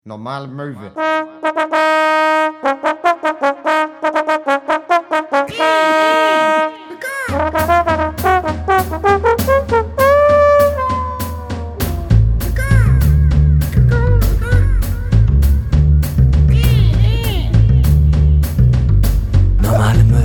Normale Möwe. Normale Möwe.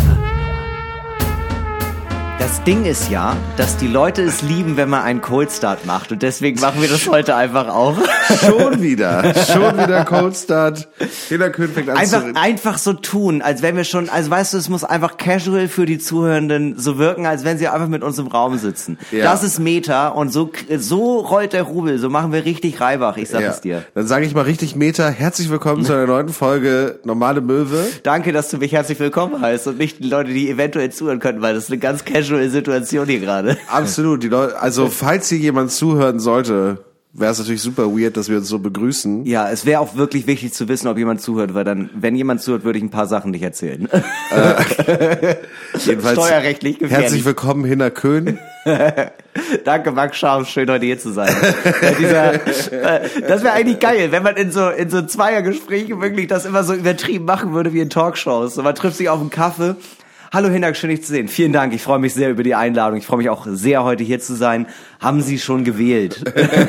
Das Ding ist ja, dass die Leute es lieben, wenn man einen Cold Start macht. Und deswegen machen wir das heute einfach auch. Schon wieder Cold Start. Jeder König fängt an Einfach so tun, als wenn wir schon, also weißt du, es muss einfach casual für die Zuhörenden so wirken, als wenn sie einfach mit uns im Raum sitzen. Ja. Das ist Meta und so rollt der Rubel, so machen wir richtig Reibach, ich sag es dir. Dann sage ich mal richtig Meta, herzlich willkommen zu einer neuen Folge Normale Möwe. Danke, dass du mich herzlich willkommen heißt und nicht die Leute, die eventuell zuhören könnten, weil das ist eine ganz casual Situation hier gerade. Absolut, die Leute, also falls hier jemand zuhören sollte, wäre es natürlich super weird, dass wir uns so begrüßen. Ja, es wäre auch wirklich wichtig zu wissen, ob jemand zuhört, weil dann, wenn jemand zuhört, würde ich ein paar Sachen nicht erzählen. Jedenfalls steuerrechtlich gefährlich. Herzlich willkommen, Hinner Köhn. Danke, Max Schaum, schön heute hier zu sein. Das wäre eigentlich geil, wenn man in so Zweiergesprächen wirklich das immer so übertrieben machen würde wie in Talkshows. So, man trifft sich auf einen Kaffee. Hallo Hinak, schön dich zu sehen. Vielen Dank, ich freue mich sehr über die Einladung. Ich freue mich auch sehr, heute hier zu sein. Haben Sie schon gewählt?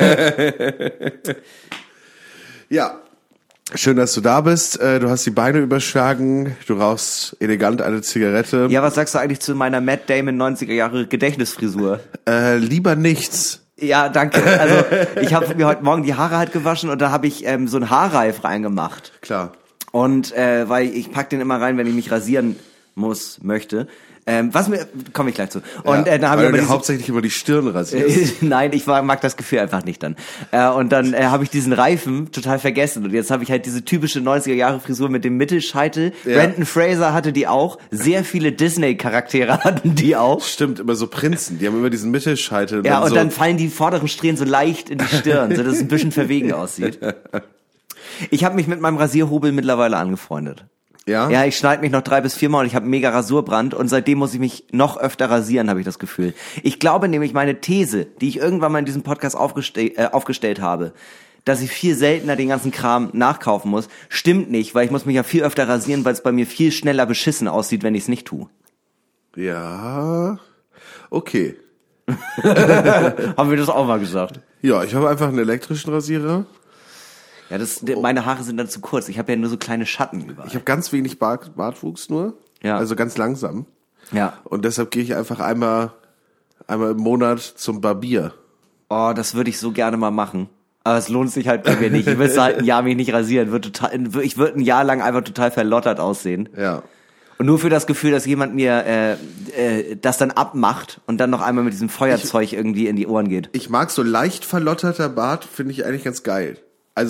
Ja, schön, dass du da bist. Du hast die Beine überschlagen, du rauchst elegant eine Zigarette. Ja, was sagst du eigentlich zu meiner Matt Damon 90er Jahre Gedächtnisfrisur? Lieber nichts. Ja, danke. Also ich habe mir heute Morgen die Haare halt gewaschen und da habe ich so einen Haarreif reingemacht. Klar. Und weil ich pack den immer rein, wenn ich mich rasieren möchte. Komme ich gleich zu. Und ja, dann habe ich aber hauptsächlich über die Stirn rasiert. Nein, ich mag das Gefühl einfach nicht dann. Und dann habe ich diesen Reifen total vergessen. Und jetzt habe ich halt diese typische 90er-Jahre-Frisur mit dem Mittelscheitel. Ja. Brandon Fraser hatte die auch. Sehr viele Disney-Charaktere hatten die auch. Stimmt, immer so Prinzen. Die haben immer diesen Mittelscheitel. Ja, und dann fallen die vorderen Strähnen so leicht in die Stirn, so dass es ein bisschen verwegen aussieht. Ich habe mich mit meinem Rasierhobel mittlerweile angefreundet. Ja? Ja, ich schneide mich noch 3 bis 4 Mal und ich habe mega Rasurbrand und seitdem muss ich mich noch öfter rasieren, habe ich das Gefühl. Ich glaube nämlich, meine These, die ich irgendwann mal in diesem Podcast aufgestellt habe, dass ich viel seltener den ganzen Kram nachkaufen muss, stimmt nicht, weil ich muss mich ja viel öfter rasieren, weil es bei mir viel schneller beschissen aussieht, wenn ich es nicht tue. Ja, okay. Haben wir das auch mal gesagt? Ja, ich habe einfach einen elektrischen Rasierer. Ja, meine Haare sind dann zu kurz. Ich habe ja nur so kleine Schatten überall. Ich habe ganz wenig Bartwuchs nur. Ja. Also ganz langsam. Ja. Und deshalb gehe ich einfach einmal im Monat zum Barbier. Oh, das würde ich so gerne mal machen. Aber es lohnt sich halt bei mir nicht. Ich müsste halt ein Jahr mich nicht rasieren. Ich würde ein Jahr lang einfach total verlottert aussehen. Ja. Und nur für das Gefühl, dass jemand mir das dann abmacht und dann noch einmal mit diesem Feuerzeug irgendwie in die Ohren geht. Ich mag so leicht verlotterter Bart, finde ich eigentlich ganz geil. Also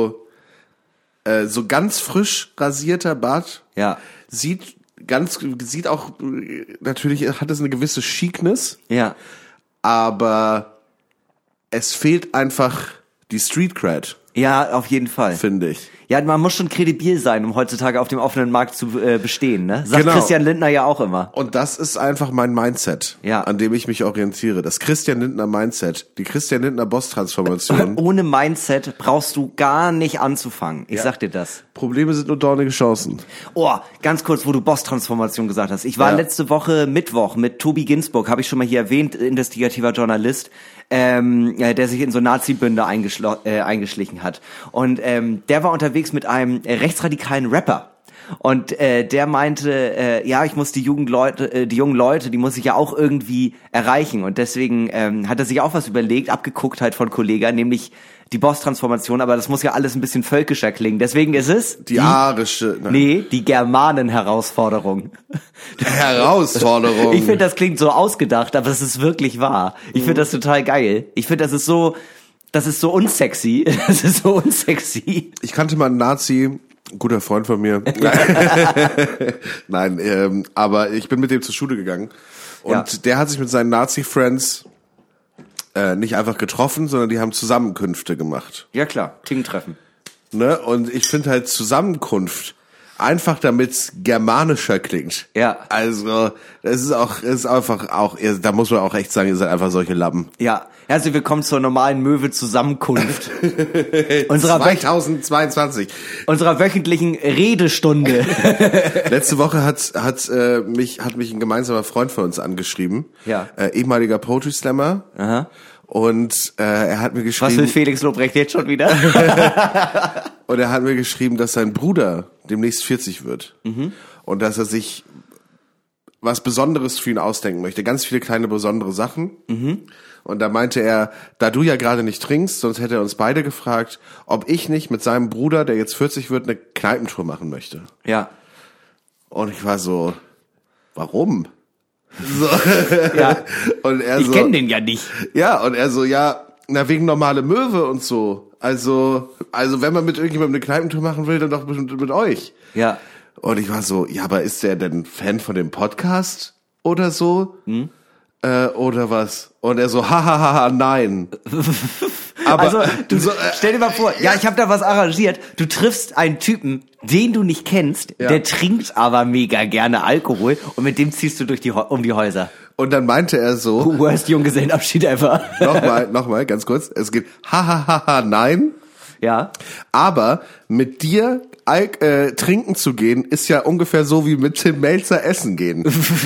so ganz frisch rasierter Bart. Ja. Sieht auch, natürlich hat es eine gewisse Chicness. Ja. Aber es fehlt einfach die Street Cred. Ja, auf jeden Fall. Finde ich. Ja, man muss schon kredibil sein, um heutzutage auf dem offenen Markt zu bestehen, ne? Sagt genau. Christian Lindner ja auch immer. Und das ist einfach mein Mindset, ja, an dem ich mich orientiere. Das Christian Lindner Mindset, die Christian Lindner Boss-Transformation. Ohne Mindset brauchst du gar nicht anzufangen. Ich sag dir das. Probleme sind nur dornige Chancen. Oh, ganz kurz, wo du Boss-Transformation gesagt hast. Ich war letzte Woche Mittwoch mit Tobi Ginsburg, habe ich schon mal hier erwähnt, investigativer Journalist, der sich in so Nazi-Bünde eingeschlichen hat. Und der war unterwegs mit einem rechtsradikalen Rapper. Und der meinte, ich muss die jungen Leute, die muss ich ja auch irgendwie erreichen. Und deswegen hat er sich auch was überlegt, abgeguckt halt von Kollegen, nämlich die Boss-Transformation, aber das muss ja alles ein bisschen völkischer klingen. Deswegen ist es die arische... die Germanen-Herausforderung. Herausforderung. Ich finde, das klingt so ausgedacht, aber es ist wirklich wahr. Ich finde das total geil. Ich finde, das ist so unsexy. Das ist so unsexy. Ich kannte mal einen Nazi, ein guter Freund von mir. Nein, aber ich bin mit dem zur Schule gegangen. Und der hat sich mit seinen Nazi-Friends nicht einfach getroffen, sondern die haben Zusammenkünfte gemacht. Ja klar, Ting-Treffen. Ne? Und ich finde halt Zusammenkunft einfach, damit's germanischer klingt. Ja. Also, es ist einfach auch, da muss man auch echt sagen, ihr seid einfach solche Lappen. Ja, Herzlich willkommen zur normalen Möwe-Zusammenkunft. 2022. Unserer wöchentlichen Redestunde. Letzte Woche hat mich ein gemeinsamer Freund von uns angeschrieben. Ja. Ehemaliger Poetry Slammer. Aha. Und er hat mir geschrieben... Was will Felix Lobrecht jetzt schon wieder? Und er hat mir geschrieben, dass sein Bruder demnächst 40 wird. Mhm. Und dass er sich was Besonderes für ihn ausdenken möchte. Ganz viele kleine besondere Sachen. Mhm. Und da meinte er, da du ja gerade nicht trinkst, sonst hätte er uns beide gefragt, ob ich nicht mit seinem Bruder, der jetzt 40 wird, eine Kneipentour machen möchte. Ja. Und ich war so, warum? So. Ja. Und er ich kenne den ja nicht. Ja, und er so, ja, na wegen normale Möwe und so. Also wenn man mit irgendjemandem eine Kneipentour machen will, dann doch mit euch. Ja. Und ich war so, ja, aber ist der denn Fan von dem Podcast oder so? Hm? Oder was? Und er so, hahaha, nein. Aber also, stell dir mal vor, ja, ich habe da was arrangiert. Du triffst einen Typen, den du nicht kennst, der trinkt aber mega gerne Alkohol und mit dem ziehst du um die Häuser. Und dann meinte er so, worst Junggesellenabschied ever. Nochmal, ganz kurz. Es geht, hahaha, nein. Ja. Aber mit dir trinken zu gehen, ist ja ungefähr so wie mit Tim Melzer essen gehen.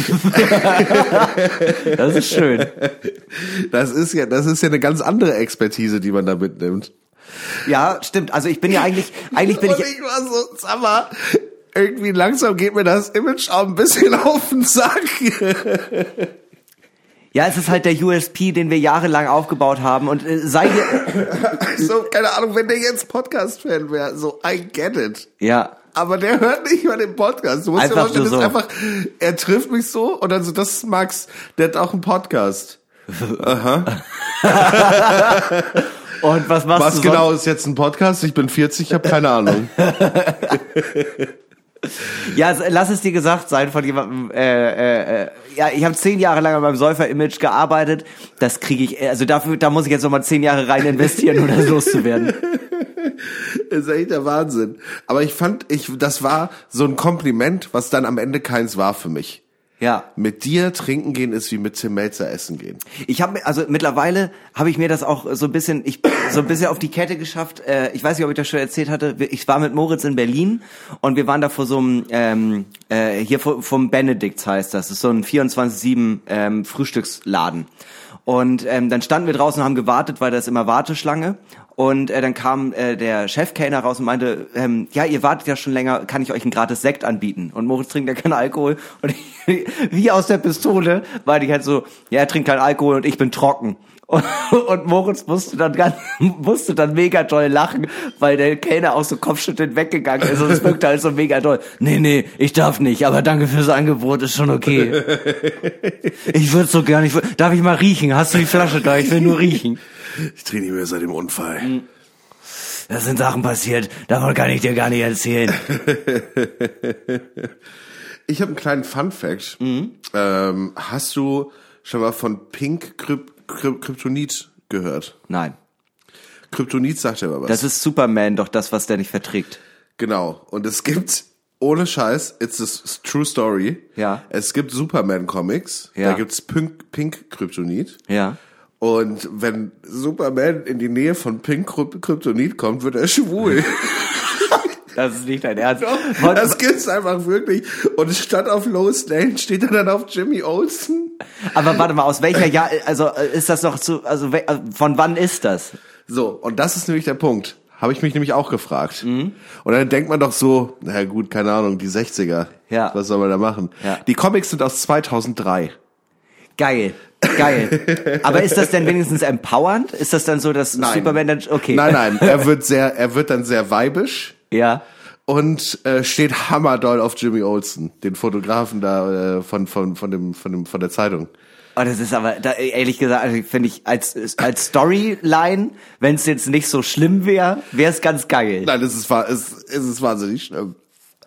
Das ist schön. Das ist ja eine ganz andere Expertise, die man da mitnimmt. Ja, stimmt. Also ich bin ja eigentlich bin ich war so, sag mal, irgendwie langsam geht mir das Image auch ein bisschen auf den Sack. Ja, es ist halt der USP, den wir jahrelang aufgebaut haben und sei dir... So, keine Ahnung, wenn der jetzt Podcast-Fan wäre, so, I get it. Ja. Aber der hört nicht mal den Podcast. Du musst dir vorstellen, das ist einfach, er trifft mich so und dann so, das ist Max, der hat auch einen Podcast. Aha. Und was machst du Was genau ist jetzt ein Podcast? Ich bin 40, ich habe keine Ahnung. Ja, lass es dir gesagt sein von jemandem, ja, ich habe 10 Jahre lang an meinem Säufer-Image gearbeitet, das kriege ich, also da muss ich jetzt nochmal 10 Jahre rein investieren, um das loszuwerden. Das ist echt der Wahnsinn. Aber das war so ein Kompliment, was dann am Ende keins war für mich. Ja. Mit dir trinken gehen ist wie mit Tim Melzer essen gehen. Mittlerweile habe ich mir das auch so ein bisschen auf die Kette geschafft. Ich weiß nicht, ob ich das schon erzählt hatte. Ich war mit Moritz in Berlin und wir waren da vor so einem, vom Benedikts heißt das. Das ist so ein 24/7 Frühstücksladen. Und dann standen wir draußen und haben gewartet, weil da ist immer Warteschlange. Und dann kam der Chefkellner raus und meinte, ja, ihr wartet ja schon länger, kann ich euch ein gratis Sekt anbieten? Und Moritz trinkt ja keinen Alkohol. Und ich, wie aus der Pistole, weil ich halt so, ja, er trinkt keinen Alkohol und ich bin trocken. Und Moritz musste dann mega toll lachen, weil der Kellner auch so kopfschüttelnd weggegangen ist und es wirkte halt so mega toll. Nee, ich darf nicht, aber danke fürs Angebot, ist schon okay. Ich würde so gerne, darf ich mal riechen? Hast du die Flasche da? Ich will nur riechen. Ich trinke nicht mehr seit dem Unfall. Da sind Sachen passiert, davon kann ich dir gar nicht erzählen. Ich habe einen kleinen Fun-Fact. Mhm. Hast du schon mal von Pink Kryptonit gehört? Nein. Kryptonit sagt ja aber was. Das ist Superman, doch das, was der nicht verträgt. Genau. Und es gibt, ohne Scheiß, it's a true story. Ja. Es gibt Superman-Comics. Ja. Da gibt's Pink Kryptonit. Ja. Und wenn Superman in die Nähe von Pink Kryptonit kommt, wird er schwul. Das ist nicht dein Ernst. Doch, das gibt's einfach wirklich. Und statt auf Lois Lane steht er dann auf Jimmy Olsen. Aber warte mal, aus welcher Jahr, also ist das noch von wann ist das? So, und das ist nämlich der Punkt. Habe ich mich nämlich auch gefragt. Mhm. Und dann denkt man doch so, na gut, keine Ahnung, die 60er. Ja. Was soll man da machen? Ja. Die Comics sind aus 2003. Geil. Aber ist das denn wenigstens empowernd? Ist das dann so, dass Superman dann, okay. Nein, er wird dann sehr weibisch. Ja. Und steht hammerdoll auf Jimmy Olsen, den Fotografen da von der Zeitung. Oh, das ist aber, ehrlich gesagt, finde ich, als Storyline, wenn es jetzt nicht so schlimm wäre, wäre es ganz geil. Nein, es ist wahnsinnig schlimm.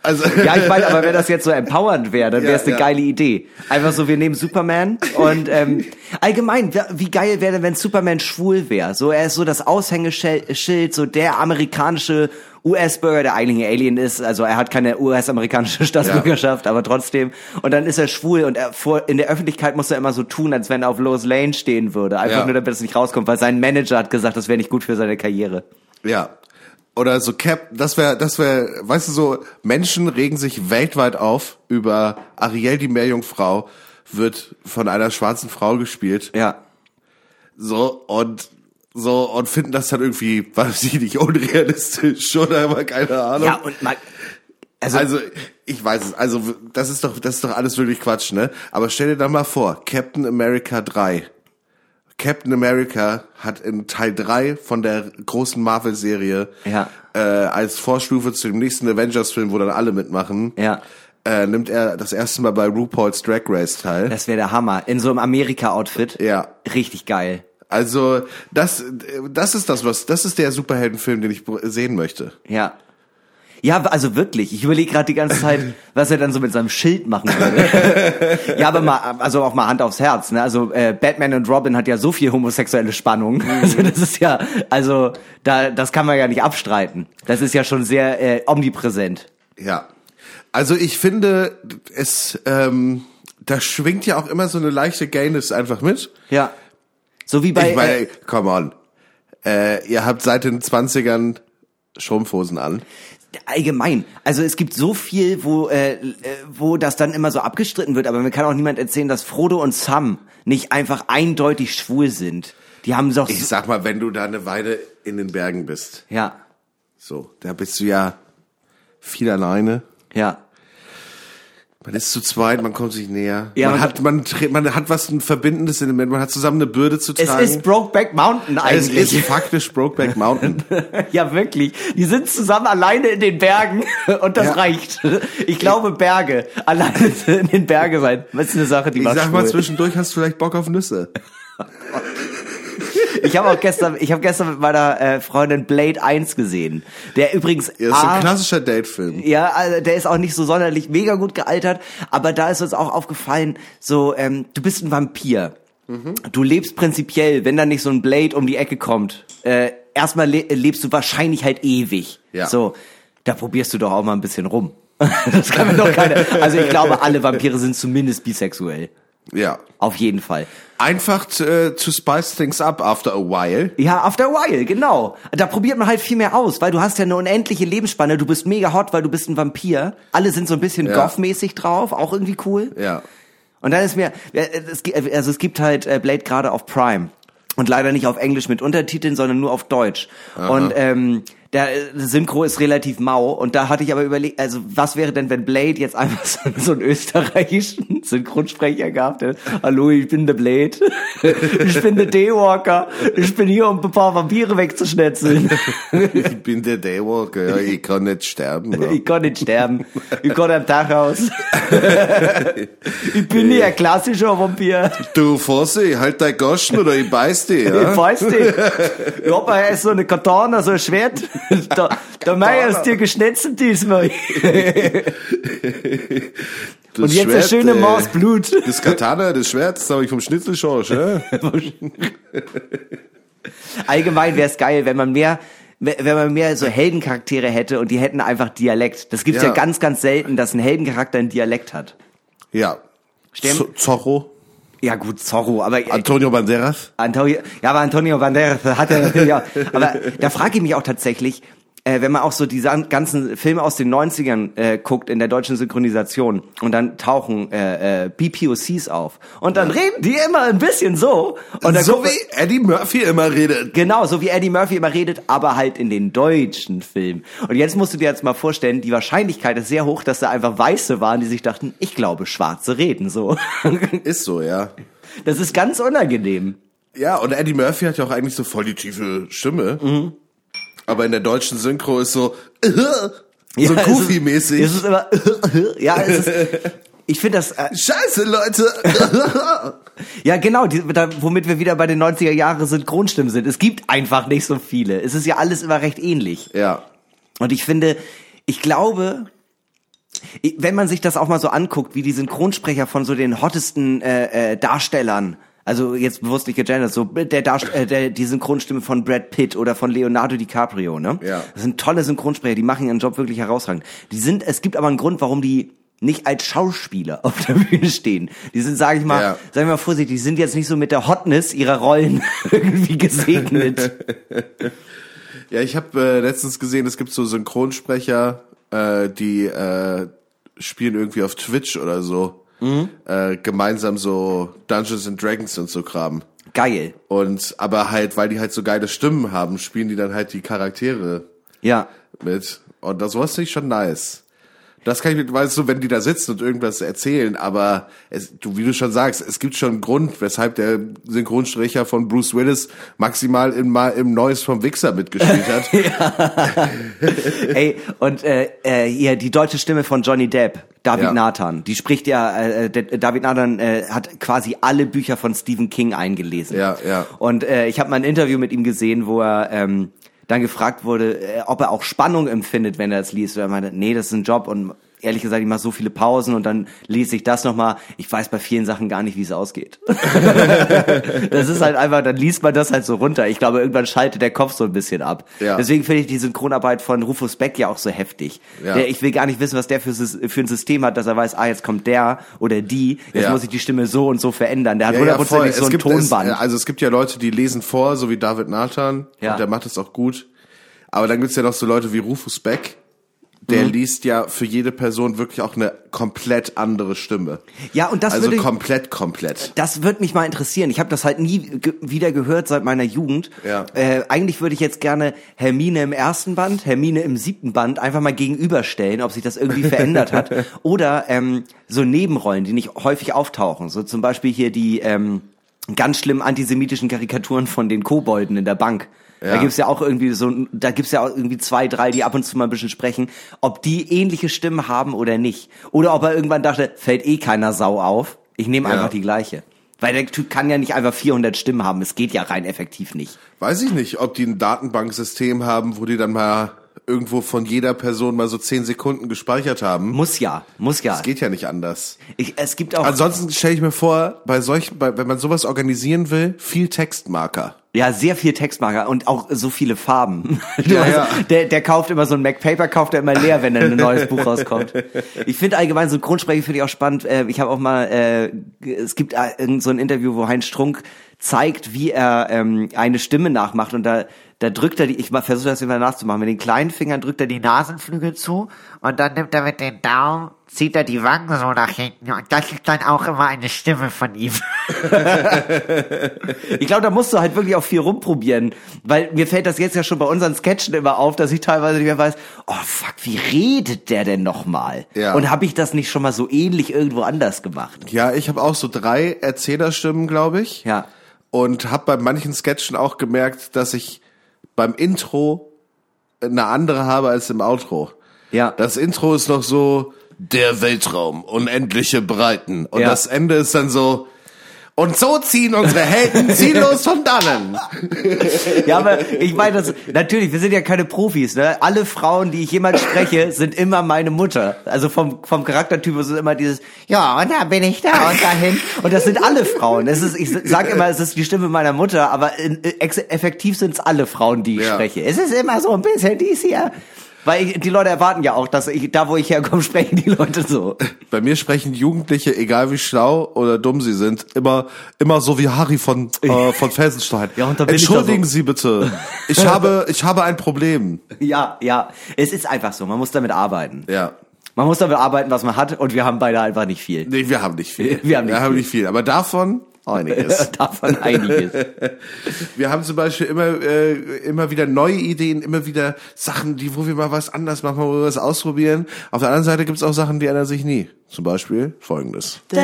Also Ja, ich meine, aber wenn das jetzt so empowernd wäre, dann wäre es eine geile Idee. Einfach so, wir nehmen Superman und allgemein, wie geil wäre denn, wenn Superman schwul wäre? So, er ist so das Aushängeschild, so der amerikanische US-Bürger, der eigentlich ein Alien ist. Also er hat keine US-amerikanische Staatsbürgerschaft, aber trotzdem. Und dann ist er schwul und in der Öffentlichkeit muss er immer so tun, als wenn er auf Lois Lane stehen würde. Einfach nur, damit es nicht rauskommt, weil sein Manager hat gesagt, das wäre nicht gut für seine Karriere. Ja. Oder so das wäre, weißt du, so Menschen regen sich weltweit auf über Ariel, die Meerjungfrau, wird von einer schwarzen Frau gespielt. Ja. So und finden das dann irgendwie, weiß ich nicht, unrealistisch oder aber keine Ahnung. Ja, und also ich weiß es, also das ist doch alles wirklich Quatsch, ne? Aber stell dir dann mal vor, Captain America 3. Captain America hat in Teil 3 von der großen Marvel-Serie als Vorstufe zu dem nächsten Avengers-Film, wo dann alle mitmachen, nimmt er das erste Mal bei RuPaul's Drag Race teil. Das wäre der Hammer. In so einem Amerika-Outfit. Ja. Richtig geil. Also das ist der Superheldenfim, den ich sehen möchte. Ja. Ja, also wirklich. Ich überlege gerade die ganze Zeit, was er dann so mit seinem Schild machen würde. Ja, aber auch mal Hand aufs Herz. Ne? Also Batman und Robin hat ja so viel homosexuelle Spannung. Also das ist ja, das kann man ja nicht abstreiten. Das ist ja schon sehr omnipräsent. Ja. Also ich finde, da schwingt ja auch immer so eine leichte Gayness einfach mit. Ja. So wie bei... Ich meine, come on. Ihr habt seit den 20ern Strumpfhosen an. Allgemein. Also es gibt so viel, wo das dann immer so abgestritten wird, aber mir kann auch niemand erzählen, dass Frodo und Sam nicht einfach eindeutig schwul sind. Die haben doch... Ich sag mal, wenn du da eine Weile in den Bergen bist. Ja. So, da bist du ja viel alleine. Ja. Man ist zu zweit, man kommt sich näher. Ja, man hat was ein Verbindendes in dem Moment. Man hat zusammen eine Bürde zu tragen. Es ist Brokeback Mountain eigentlich. Es ist faktisch Brokeback Mountain. Ja, wirklich. Die sind zusammen alleine in den Bergen und das reicht. Ich glaube, Berge. Alleine in den Bergen sein. Das ist eine Sache, die macht Ich sag mal, zwischendurch hast du vielleicht Bock auf Nüsse. Ich habe gestern mit meiner Freundin Blade 1 gesehen. Der übrigens Ja, ist so ein klassischer Datefilm. Ja, also der ist auch nicht so sonderlich mega gut gealtert, aber da ist uns auch aufgefallen, so du bist ein Vampir. Du lebst prinzipiell, wenn da nicht so ein Blade um die Ecke kommt, erstmal lebst du wahrscheinlich halt ewig. Ja. So, da probierst du doch auch mal ein bisschen rum. Das kann mir doch keine. Also ich glaube, alle Vampire sind zumindest bisexuell. Ja. Auf jeden Fall. Einfach to spice things up after a while. Ja, after a while, genau. Da probiert man halt viel mehr aus, weil du hast ja eine unendliche Lebensspanne, du bist mega hot, weil du bist ein Vampir. Alle sind so ein bisschen goth-mäßig drauf, auch irgendwie cool. Ja. Und dann ist es gibt halt Blade gerade auf Prime. Und leider nicht auf Englisch mit Untertiteln, sondern nur auf Deutsch. Aha. Und der Synchro ist relativ mau. Und da hatte ich aber überlegt, also was wäre denn, wenn Blade jetzt einfach so einen österreichischen Synchronsprecher gehabt hätte? Hallo, ich bin der Blade. Ich bin der Daywalker. Ich bin hier, um ein paar Vampire wegzuschnetzeln. Ich bin der Daywalker. Ja, ich kann nicht sterben. Bro. Ich kann nicht sterben. Ich kann am Tag aus. Ich bin nicht ein klassischer Vampir. Du Fossi, halt dein Goschen oder ich beiß dich. Ja? Ich beiß dich. Ich hab ja so eine Katana, so ein Schwert. Der Meier ist dir geschnetzelt diesmal. Und jetzt Schwert, ein schöner Maß Blut. Das Katana, das Schwert, das habe ich vom Schnitzelschorsch. Ja? Allgemein wäre es geil, wenn man mehr so Heldencharaktere hätte und die hätten einfach Dialekt. Das gibt's ja ganz, ganz selten, dass ein Heldencharakter einen Dialekt hat. Ja. Zorro. Ja gut, Zorro, aber... Antonio Banderas? Aber Antonio Banderas hat er natürlich auch. Aber da frage ich mich auch tatsächlich, wenn man auch so diese ganzen Filme aus den 90ern guckt in der deutschen Synchronisation und dann tauchen BPOCs auf und dann reden die immer ein bisschen so. Und dann so wie Eddie Murphy immer redet. Genau, so wie Eddie Murphy immer redet, aber halt in den deutschen Filmen. Und jetzt musst du dir jetzt mal vorstellen, die Wahrscheinlichkeit ist sehr hoch, dass da einfach Weiße waren, die sich dachten, ich glaube, Schwarze reden so. Ist so, ja. Das ist ganz unangenehm. Ja, und Eddie Murphy hat ja auch eigentlich so voll die tiefe Stimme. Mhm. Aber in der deutschen Synchro ist so so Goofy-mäßig. Es ist immer ja, ich finde das Scheiße, Leute. Ja, genau, womit wir wieder bei den 90er Jahre Synchronstimmen sind. Es gibt einfach nicht so viele. Es ist ja alles immer recht ähnlich. Ja. Und ich glaube, wenn man sich das auch mal so anguckt, wie die Synchronsprecher von so den hottesten Darstellern, also jetzt bewusst nicht gegendert, so die Synchronstimme von Brad Pitt oder von Leonardo DiCaprio, ne? Ja. Das sind tolle Synchronsprecher, die machen ihren Job wirklich herausragend. Es gibt aber einen Grund, warum die nicht als Schauspieler auf der Bühne stehen. Die sind, sagen wir mal vorsichtig, die sind jetzt nicht so mit der Hotness ihrer Rollen irgendwie gesegnet. Ja, ich habe letztens gesehen, es gibt so Synchronsprecher, die spielen irgendwie auf Twitch oder so. Gemeinsam so Dungeons and Dragons und so Kram. Geil. Aber halt, weil die halt so geile Stimmen haben, spielen die dann halt die Charaktere mit. Und das war natürlich schon nice. Das kann ich, weißt du, wenn die da sitzen und irgendwas erzählen, aber wie du schon sagst, es gibt schon einen Grund, weshalb der Synchronsprecher von Bruce Willis maximal im Neues vom Wichser mitgespielt hat. Ey, und hier die deutsche Stimme von Johnny Depp, David Nathan, die spricht David Nathan hat quasi alle Bücher von Stephen King eingelesen. Ja. Und ich habe mal ein Interview mit ihm gesehen, wo er dann gefragt wurde, ob er auch Spannung empfindet, wenn er das liest. Und er meinte, nee, das ist ein Job und ehrlich gesagt, ich mache so viele Pausen und dann lese ich das nochmal. Ich weiß bei vielen Sachen gar nicht, wie es ausgeht. Das ist halt einfach, dann liest man das halt so runter. Ich glaube, irgendwann schaltet der Kopf so ein bisschen ab. Ja. Deswegen finde ich die Synchronarbeit von Rufus Beck ja auch so heftig. Ja. Ich will gar nicht wissen, was der für ein System hat, dass er weiß, jetzt kommt der oder die, jetzt muss ich die Stimme so und so verändern. Der hat 100% so ein Tonband. Es gibt ja Leute, die lesen vor, so wie David Nathan, und der macht das auch gut. Aber dann gibt's ja noch so Leute wie Rufus Beck, der liest ja für jede Person wirklich auch eine komplett andere Stimme. Ja, und das komplett. Das würde mich mal interessieren. Ich habe das halt nie wieder gehört seit meiner Jugend. Ja. Eigentlich würde ich jetzt gerne Hermine im ersten Band, Hermine im 7. Band einfach mal gegenüberstellen, ob sich das irgendwie verändert hat. Oder so Nebenrollen, die nicht häufig auftauchen. So zum Beispiel hier die ganz schlimmen antisemitischen Karikaturen von den Kobolden in der Bank. Ja. Da gibt's ja auch irgendwie 2, 3, die ab und zu mal ein bisschen sprechen, ob die ähnliche Stimmen haben oder nicht. Oder ob er irgendwann dachte, fällt keiner Sau auf, ich nehme einfach die gleiche. Weil der Typ kann ja nicht einfach 400 Stimmen haben, es geht ja rein effektiv nicht. Weiß ich nicht, ob die ein Datenbanksystem haben, wo die dann mal irgendwo von jeder Person mal so 10 Sekunden gespeichert haben. Muss ja. Das geht ja nicht anders. Es gibt auch. Ansonsten stelle ich mir vor, wenn man sowas organisieren will, viel Textmarker. Ja, sehr viel Textmarker und auch so viele Farben. Der kauft immer so ein MacPaper, kauft er immer leer, wenn ein neues Buch rauskommt. Ich finde allgemein Synchronsprecher finde ich auch spannend. Ich habe auch mal, es gibt so ein Interview, wo Heinz Strunk zeigt, wie er eine Stimme nachmacht und da drückt er ich versuche das immer nachzumachen. Mit den kleinen Fingern drückt er die Nasenflügel zu und dann nimmt er mit den Daumen, zieht er die Wangen so nach hinten und das ist dann auch immer eine Stimme von ihm. Ich glaube, da musst du halt wirklich auch viel rumprobieren, weil mir fällt das jetzt ja schon bei unseren Sketchen immer auf, dass ich teilweise nicht mehr weiß, oh fuck, wie redet der denn nochmal? Ja. Und habe ich das nicht schon mal so ähnlich irgendwo anders gemacht? Ja, ich habe auch so 3 Erzählerstimmen, glaube ich. Ja. Und habe bei manchen Sketchen auch gemerkt, dass ich beim Intro eine andere habe als im Outro. Ja. Das Intro ist noch so der Weltraum, unendliche Breiten. Und das Ende ist dann so, und so ziehen unsere Helden ziellos von dannen. Ja, aber ich meine, natürlich, wir sind ja keine Profis, ne? Alle Frauen, die ich jemals spreche, sind immer meine Mutter. Also vom Charaktertypus ist immer dieses, ja, und da bin ich da und dahin. Und das sind alle Frauen. Ich sag immer, es ist die Stimme meiner Mutter, aber effektiv sind es alle Frauen, die ich spreche. Es ist immer so ein bisschen dies hier. Weil die Leute erwarten ja auch, dass da wo ich herkomme, sprechen die Leute so. Bei mir sprechen Jugendliche, egal wie schlau oder dumm sie sind, immer so wie Harry von Felsenstein. Ja, und da bin Entschuldigen Sie bitte, ich habe ein Problem. Ja, es ist einfach so, man muss damit arbeiten. Ja. Man muss damit arbeiten, was man hat, und wir haben beide einfach nicht viel. Nee, wir haben nicht viel. Wir haben nicht viel, aber davon einiges. Davon einiges. Wir haben zum Beispiel immer wieder neue Ideen, immer wieder Sachen, wo wir mal was anders machen, wo wir was ausprobieren. Auf der anderen Seite gibt es auch Sachen, die ändern sich nie. Zum Beispiel Folgendes. Ich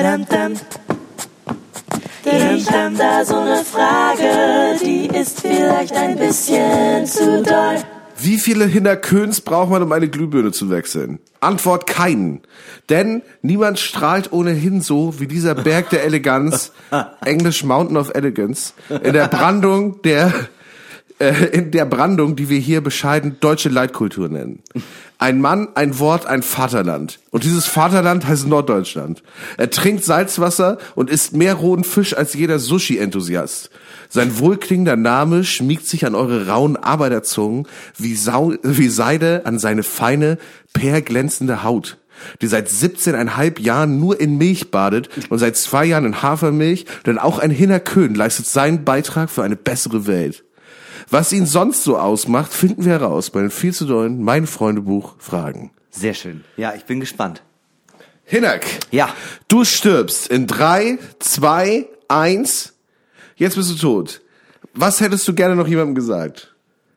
hab da so eine Frage, die ist vielleicht ein bisschen zu doll. Wie viele Hinterköns braucht man, um eine Glühbirne zu wechseln? Antwort: keinen. Denn niemand strahlt ohnehin so wie dieser Berg der Eleganz, English Mountain of Elegance, in der Brandung der in der Brandung, die wir hier bescheiden deutsche Leitkultur nennen. Ein Mann, ein Wort, ein Vaterland. Und dieses Vaterland heißt Norddeutschland. Er trinkt Salzwasser und isst mehr rohen Fisch als jeder Sushi-Enthusiast. Sein wohlklingender Name schmiegt sich an eure rauen Arbeiterzungen wie Seide an seine feine, perlglänzende Haut, die seit 17,5 Jahren nur in Milch badet und seit 2 Jahren in Hafermilch, denn auch ein Hinner Köhn leistet seinen Beitrag für eine bessere Welt. Was ihn sonst so ausmacht, finden wir heraus bei den viel zu dollen Mein Freundebuch Fragen. Sehr schön. Ja, ich bin gespannt. Hinak. Ja. Du stirbst in 3, 2, 1. Jetzt bist du tot. Was hättest du gerne noch jemandem gesagt?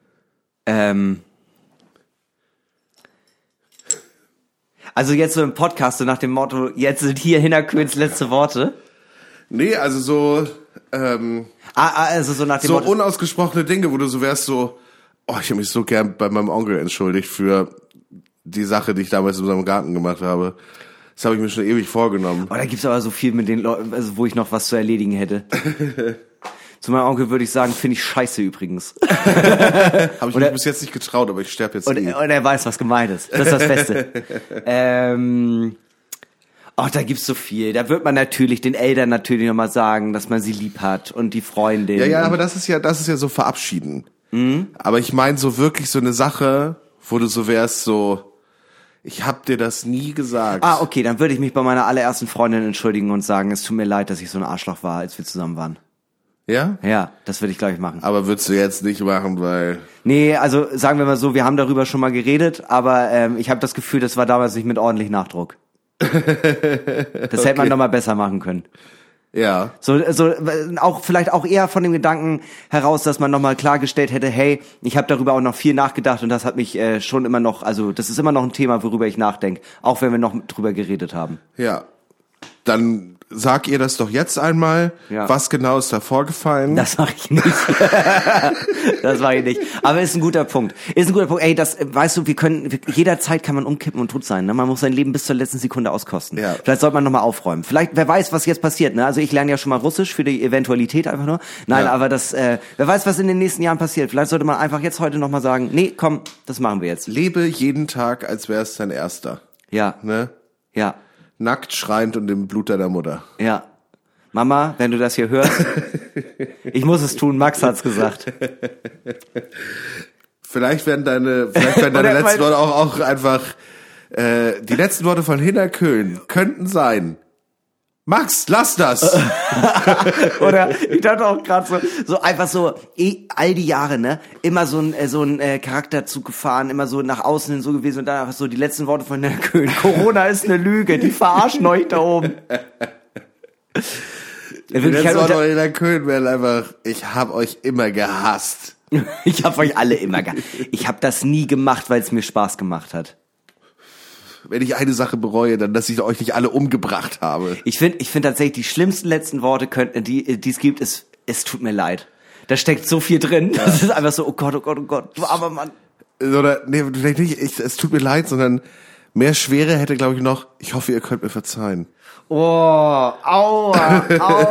Also jetzt so im Podcast, so nach dem Motto, jetzt sind hier Hinner Köhns letzte Worte. Nee, also so... Also so nach dem so Motto, unausgesprochene Dinge, wo du so wärst so, oh, ich habe mich so gern bei meinem Onkel entschuldigt für die Sache, die ich damals in seinem Garten gemacht habe. Das habe ich mir schon ewig vorgenommen. oh, da gibt's aber so viel mit den Leuten, also wo ich noch was zu erledigen hätte. Zu meinem Onkel würde ich sagen, finde ich scheiße übrigens. Habe ich mich bis jetzt nicht getraut, aber ich sterbe jetzt Und er weiß, was gemeint ist. Das ist das Beste. Da gibt's so viel. Da wird man natürlich den Eltern natürlich nochmal sagen, dass man sie lieb hat und die Freundin. Ja, aber das ist ja so verabschieden. Mhm. Aber ich meine so wirklich so eine Sache, wo du so wärst, so, ich hab dir das nie gesagt. Okay, dann würde ich mich bei meiner allerersten Freundin entschuldigen und sagen, es tut mir leid, dass ich so ein Arschloch war, als wir zusammen waren. Ja? Ja, das würde ich, glaube ich, machen. Aber würdest du jetzt nicht machen, weil... Nee, also sagen wir mal so, wir haben darüber schon mal geredet, aber ich habe das Gefühl, das war damals nicht mit ordentlich Nachdruck. Das hätte man noch mal besser machen können. Ja. So auch vielleicht auch eher von dem Gedanken heraus, dass man noch mal klargestellt hätte, hey, ich habe darüber auch noch viel nachgedacht und das hat mich schon immer noch, also das ist immer noch ein Thema, worüber ich nachdenke, auch wenn wir noch drüber geredet haben. Ja. Dann sag ihr das doch jetzt einmal. Ja. Was genau ist da vorgefallen? Das mache ich nicht. Das mache ich nicht. Aber ist ein guter Punkt. Ey, das, weißt du, jederzeit kann man umkippen und tot sein. Ne? Man muss sein Leben bis zur letzten Sekunde auskosten. Ja. Vielleicht sollte man nochmal aufräumen. Vielleicht, wer weiß, was jetzt passiert. Ne? Also ich lerne ja schon mal Russisch für die Eventualität einfach nur. Nein, aber wer weiß, was in den nächsten Jahren passiert. Vielleicht sollte man einfach jetzt heute nochmal sagen, nee, komm, das machen wir jetzt. Lebe jeden Tag, als wäre es dein erster. Ja. Ne? Ja. Nackt, schreiend und im Blut deiner Mutter. Ja. Mama, wenn du das hier hörst, ich muss es tun, Max hat's gesagt. Vielleicht werden deine letzten Worte auch einfach, die letzten Worte von Hinner Köhn könnten sein: Max, lass das! Oder ich dachte auch gerade so einfach so, all die Jahre, ne, immer so ein Charakterzug gefahren, immer so nach außen hin so gewesen und dann einfach so die letzten Worte von Herrn Köhn. Corona ist eine Lüge, die verarschen euch da oben. Die letzten Worte von Herrn Köhn wären einfach, ich hab euch immer gehasst. Ich hab euch alle immer gehasst. Ich hab das nie gemacht, weil es mir Spaß gemacht hat. Wenn ich eine Sache bereue, dann, dass ich euch nicht alle umgebracht habe. Ich finde tatsächlich, die schlimmsten letzten Worte die es gibt, ist, es tut mir leid. Da steckt so viel drin. Ja. Das ist einfach so, oh Gott, du armer Mann. Oder, nee, vielleicht nicht, es tut mir leid, sondern mehr Schwere hätte, glaube ich, noch, ich hoffe, ihr könnt mir verzeihen. Oh, aua,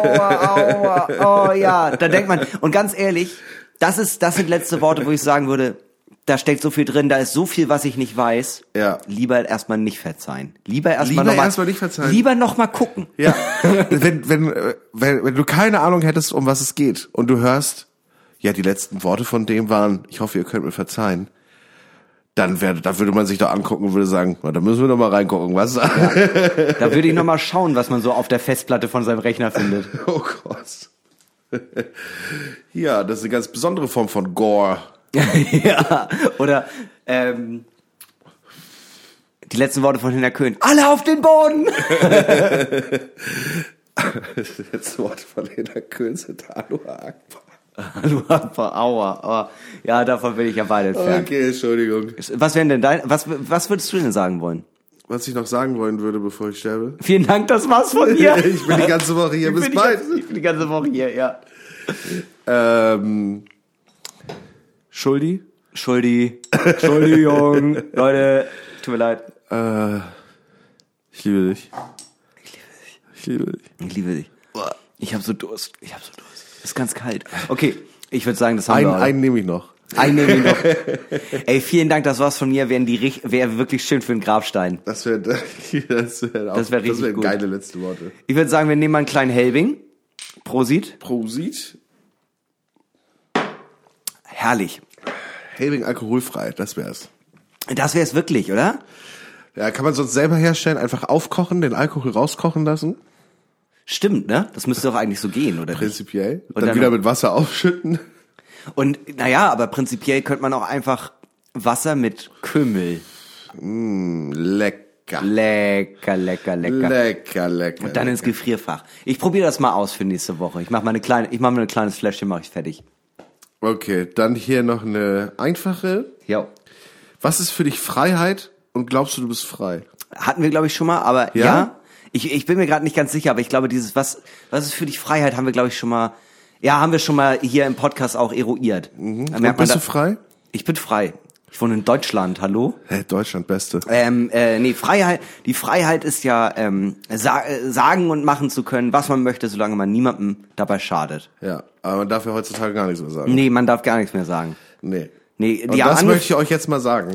oh ja. Da denkt man, und ganz ehrlich, das sind letzte Worte, wo ich sagen würde, da steckt so viel drin, da ist so viel, was ich nicht weiß. Ja. Lieber erstmal nicht verzeihen. Lieber nicht verzeihen. Lieber noch mal gucken. Ja. wenn du keine Ahnung hättest, um was es geht und du hörst, ja, die letzten Worte von dem waren, ich hoffe, ihr könnt mir verzeihen, dann würde man sich doch angucken und würde sagen, na, da müssen wir noch mal reingucken, was? Ja. Da würde ich noch mal schauen, was man so auf der Festplatte von seinem Rechner findet. Oh Gott. Ja, das ist eine ganz besondere Form von Gore. Ja, oder die letzten Worte von Hinner Köhn. Alle auf den Boden! Die letzten Worte von Hinner Köhn sind Aloha Akbar. Aloha Akbar, aua. Ja, davon bin ich ja weit entfernt. Okay, Entschuldigung. Was wären denn was würdest du denn sagen wollen? Was ich noch sagen wollen würde, bevor ich sterbe? Vielen Dank, das war's von mir. Ich bin die ganze Woche hier, bis bald. Ich bin die ganze Woche hier, ja. Entschuldigung. Leute, tut mir leid. Ich liebe dich. Ich liebe dich. Ich habe so Durst. Ist ganz kalt. Okay, Ich würde sagen, das haben wir. Einen nehme ich noch. Einen nehme ich noch. Ey, vielen Dank, das war's von mir. Wäre wirklich schön für den Grabstein. Das wäre richtig geile letzte Worte. Ich würde sagen, wir nehmen mal einen kleinen Helbing. Prosit. Prosit. Herrlich. Helbing alkoholfrei, das wär's. Das wär's wirklich, oder? Ja, kann man sonst selber herstellen, einfach aufkochen, den Alkohol rauskochen lassen? Stimmt, ne? Das müsste doch eigentlich so gehen, oder? Prinzipiell. Und Dann wieder mit Wasser aufschütten. Und naja, aber prinzipiell könnte man auch einfach Wasser mit Kümmel. Lecker. Lecker. Lecker. Und dann ins Gefrierfach. Ich probiere das mal aus für nächste Woche. Ich mache mal ein kleines Fläschchen, mache ich fertig. Okay, dann hier noch eine einfache. Jo. Was ist für dich Freiheit und glaubst du bist frei? Hatten wir, glaube ich, schon mal, aber ja. Ich bin mir gerade nicht ganz sicher, aber ich glaube, was ist für dich Freiheit, haben wir, glaube ich, schon mal hier im Podcast auch eruiert. Und bist du frei? Ich bin frei. Ich wohne in Deutschland, hallo? Hey, Deutschland, Beste. Freiheit, die Freiheit ist ja, sagen und machen zu können, was man möchte, solange man niemandem dabei schadet. Ja, aber man darf ja heutzutage gar nichts mehr sagen. Nee, man darf gar nichts mehr sagen. Nee. Und das möchte ich euch jetzt mal sagen.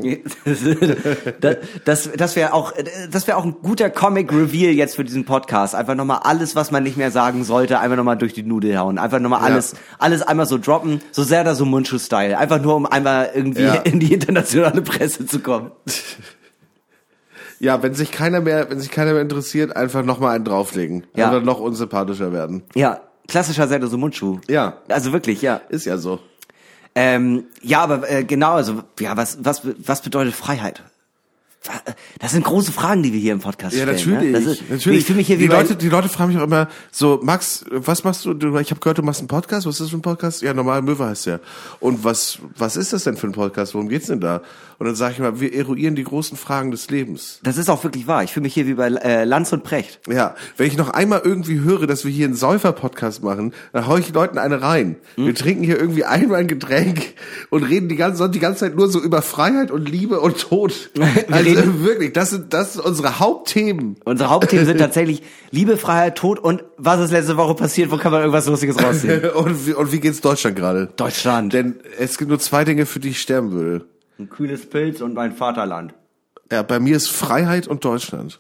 Das wäre auch ein guter Comic-Reveal jetzt für diesen Podcast. Einfach nochmal alles, was man nicht mehr sagen sollte, einfach nochmal durch die Nudel hauen. Einfach nochmal alles einmal so droppen. So sehr da so Mundschuh-Style. Einfach nur, um einmal irgendwie in die internationale Presse zu kommen. Ja, wenn sich keiner mehr interessiert, einfach nochmal einen drauflegen. Ja. Oder noch unsympathischer werden. Ja, klassischer Sender so Mundschuh. Ja. Also wirklich, ja. Ist ja so. Ja, aber genau, also ja, was bedeutet Freiheit? Das sind große Fragen, die wir hier im Podcast stellen. Natürlich. Ne? Natürlich. Ich fühle mich hier die Leute fragen mich auch immer so, Max, was machst du? Ich habe gehört, du machst einen Podcast. Was ist das für ein Podcast? Ja, normal Möwe heißt der. Und was ist das denn für ein Podcast? Worum geht's denn da? Und dann sage ich mal, wir eruieren die großen Fragen des Lebens. Das ist auch wirklich wahr. Ich fühle mich hier wie bei Lanz und Precht. Ja, wenn ich noch einmal irgendwie höre, dass wir hier einen Säufer-Podcast machen, dann hau ich Leuten eine rein. Wir trinken hier irgendwie einmal ein Getränk und reden die ganze Zeit nur so über Freiheit und Liebe und Tod. Also wirklich, das sind unsere Hauptthemen. Unsere Hauptthemen sind tatsächlich Liebe, Freiheit, Tod und was ist letzte Woche passiert, wo kann man irgendwas Lustiges rausziehen? und wie geht's Deutschland gerade? Deutschland. Denn es gibt nur 2 Dinge, für die ich sterben würde. Ein kühles Pilz und mein Vaterland. Ja, bei mir ist Freiheit und Deutschland.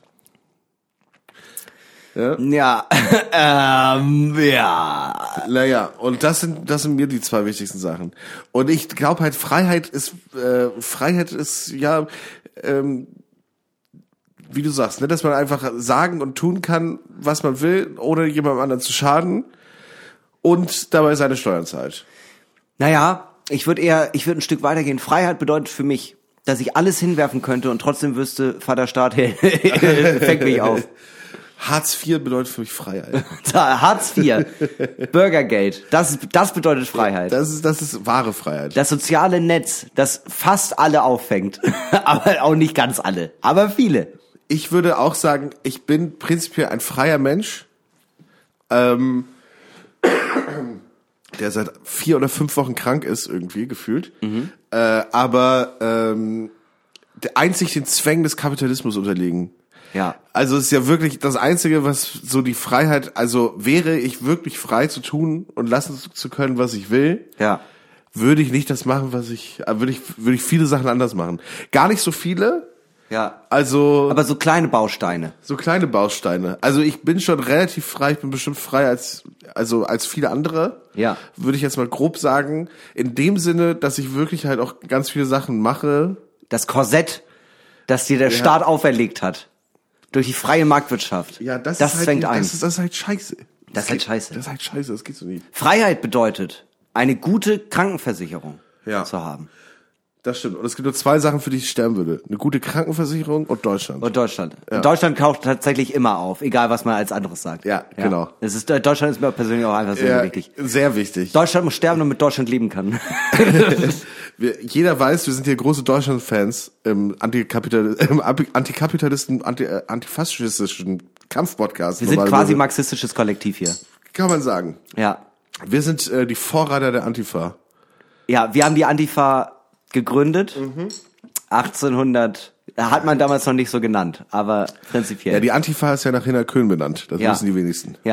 Ja. Ja. Naja, und das sind mir die 2 wichtigsten Sachen. Und ich glaube halt, Freiheit ist ja, wie du sagst, ne, dass man einfach sagen und tun kann, was man will, ohne jemandem anderen zu schaden und dabei seine Steuern zahlt. Naja, ich würde ein Stück weitergehen. Freiheit bedeutet für mich, dass ich alles hinwerfen könnte und trotzdem wüsste, Vater Staat, fängt mich auf. Hartz IV bedeutet für mich Freiheit. Hartz IV, Bürgergeld, das bedeutet Freiheit. Das ist wahre Freiheit. Das soziale Netz, das fast alle auffängt, aber auch nicht ganz alle, aber viele. Ich würde auch sagen, ich bin prinzipiell ein freier Mensch, der seit 4 oder 5 Wochen krank ist, irgendwie gefühlt. Aber einzig den Zwängen des Kapitalismus unterliegen. Ja. Also es ist ja wirklich das Einzige, was so die Freiheit, also wäre ich wirklich frei zu tun und lassen zu können, was ich will, würde ich nicht das machen, würde ich viele Sachen anders machen. Gar nicht so viele. Ja. Also. Aber so kleine Bausteine. Also ich bin schon relativ frei, ich bin bestimmt freier als viele andere. Ja. Würde ich jetzt mal grob sagen. In dem Sinne, dass ich wirklich halt auch ganz viele Sachen mache. Das Korsett, das dir der Staat auferlegt hat. Durch die freie Marktwirtschaft. Ja, das zwängt ein. Das ist halt scheiße. Das ist halt scheiße. Das ist halt scheiße, das geht so nicht. Freiheit bedeutet, eine gute Krankenversicherung zu haben. Das stimmt. Und es gibt nur 2 Sachen, für die ich sterben würde. Eine gute Krankenversicherung und Deutschland. Ja. Deutschland kauft tatsächlich immer auf, egal was man als anderes sagt. Ja, genau. Deutschland ist mir persönlich auch einfach sehr wichtig. Sehr wichtig. Deutschland muss sterben, damit Deutschland leben kann. Jeder weiß, wir sind hier große Deutschland-Fans im antikapitalisten, antifaschistischen Kampfpodcast. Wir sind quasi marxistisches Kollektiv hier. Kann man sagen. Ja. Wir sind die Vorreiter der Antifa. Ja, wir haben die Antifa gegründet. 1800, hat man damals noch nicht so genannt, aber prinzipiell. Ja, die Antifa ist ja nach Hinner Köhn benannt. Das wissen die wenigsten. Ja.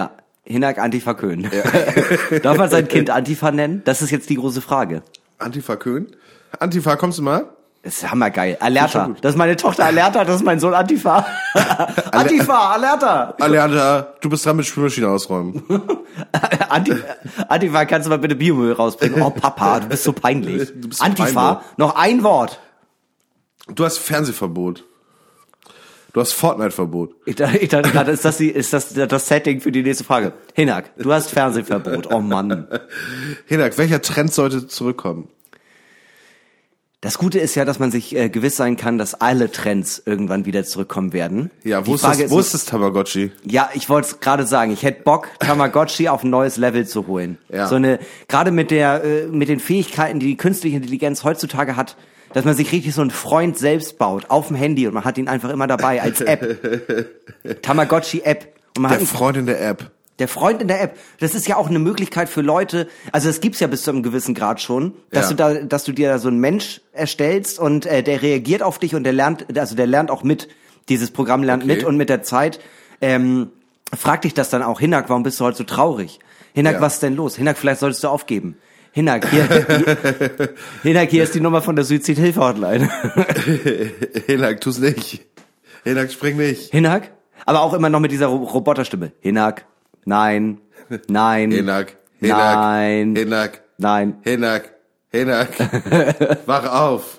Hinak Antifa Köhn. Ja. Darf man sein Kind Antifa nennen? Das ist jetzt die große Frage. Antifa Köhn? Antifa, kommst du mal? Das ist hammergeil. Alerta. Das ist meine Tochter Alerta, das ist mein Sohn Antifa. Antifa, Alerta. Alerta, du bist dran mit Spülmaschine ausräumen. Antifa, kannst du mal bitte Biomüll rausbringen? Oh Papa, du bist so peinlich. Bist so Antifa, peinlich. noch ein Wort. Du hast Fernsehverbot. Du hast Fortnite-Verbot. Ich dachte gerade, ist das Setting für die nächste Frage. Hinak, du hast Fernsehverbot. Oh Mann. Hinak, welcher Trend sollte zurückkommen? Das Gute ist ja, dass man sich gewiss sein kann, dass alle Trends irgendwann wieder zurückkommen werden. Ja, wo ist das Tamagotchi? Ja, ich wollte es gerade sagen. Ich hätte Bock, Tamagotchi auf ein neues Level zu holen. Ja. Gerade mit den Fähigkeiten, die künstliche Intelligenz heutzutage hat, dass man sich richtig so einen Freund selbst baut auf dem Handy und man hat ihn einfach immer dabei als App. Tamagotchi-App. Der Freund in der App. Der Freund in der App. Das ist ja auch eine Möglichkeit für Leute, also das gibt's ja bis zu einem gewissen Grad schon, dass du dir da so einen Mensch erstellst und der reagiert auf dich und der lernt auch mit. Dieses Programm lernt mit und mit der Zeit fragt dich das dann auch, Hinak, warum bist du heute so traurig? Hinak, was ist denn los? Hinak, vielleicht solltest du aufgeben. Hinak, hier ist die Nummer von der Suizidhilfe-Hotline. Hinak, tu's nicht. Hinak, spring nicht. Hinak? Aber auch immer noch mit dieser Roboterstimme. Hinak, nein, nein. Hinak, nein. Hinak, nein. Hinak, wach auf.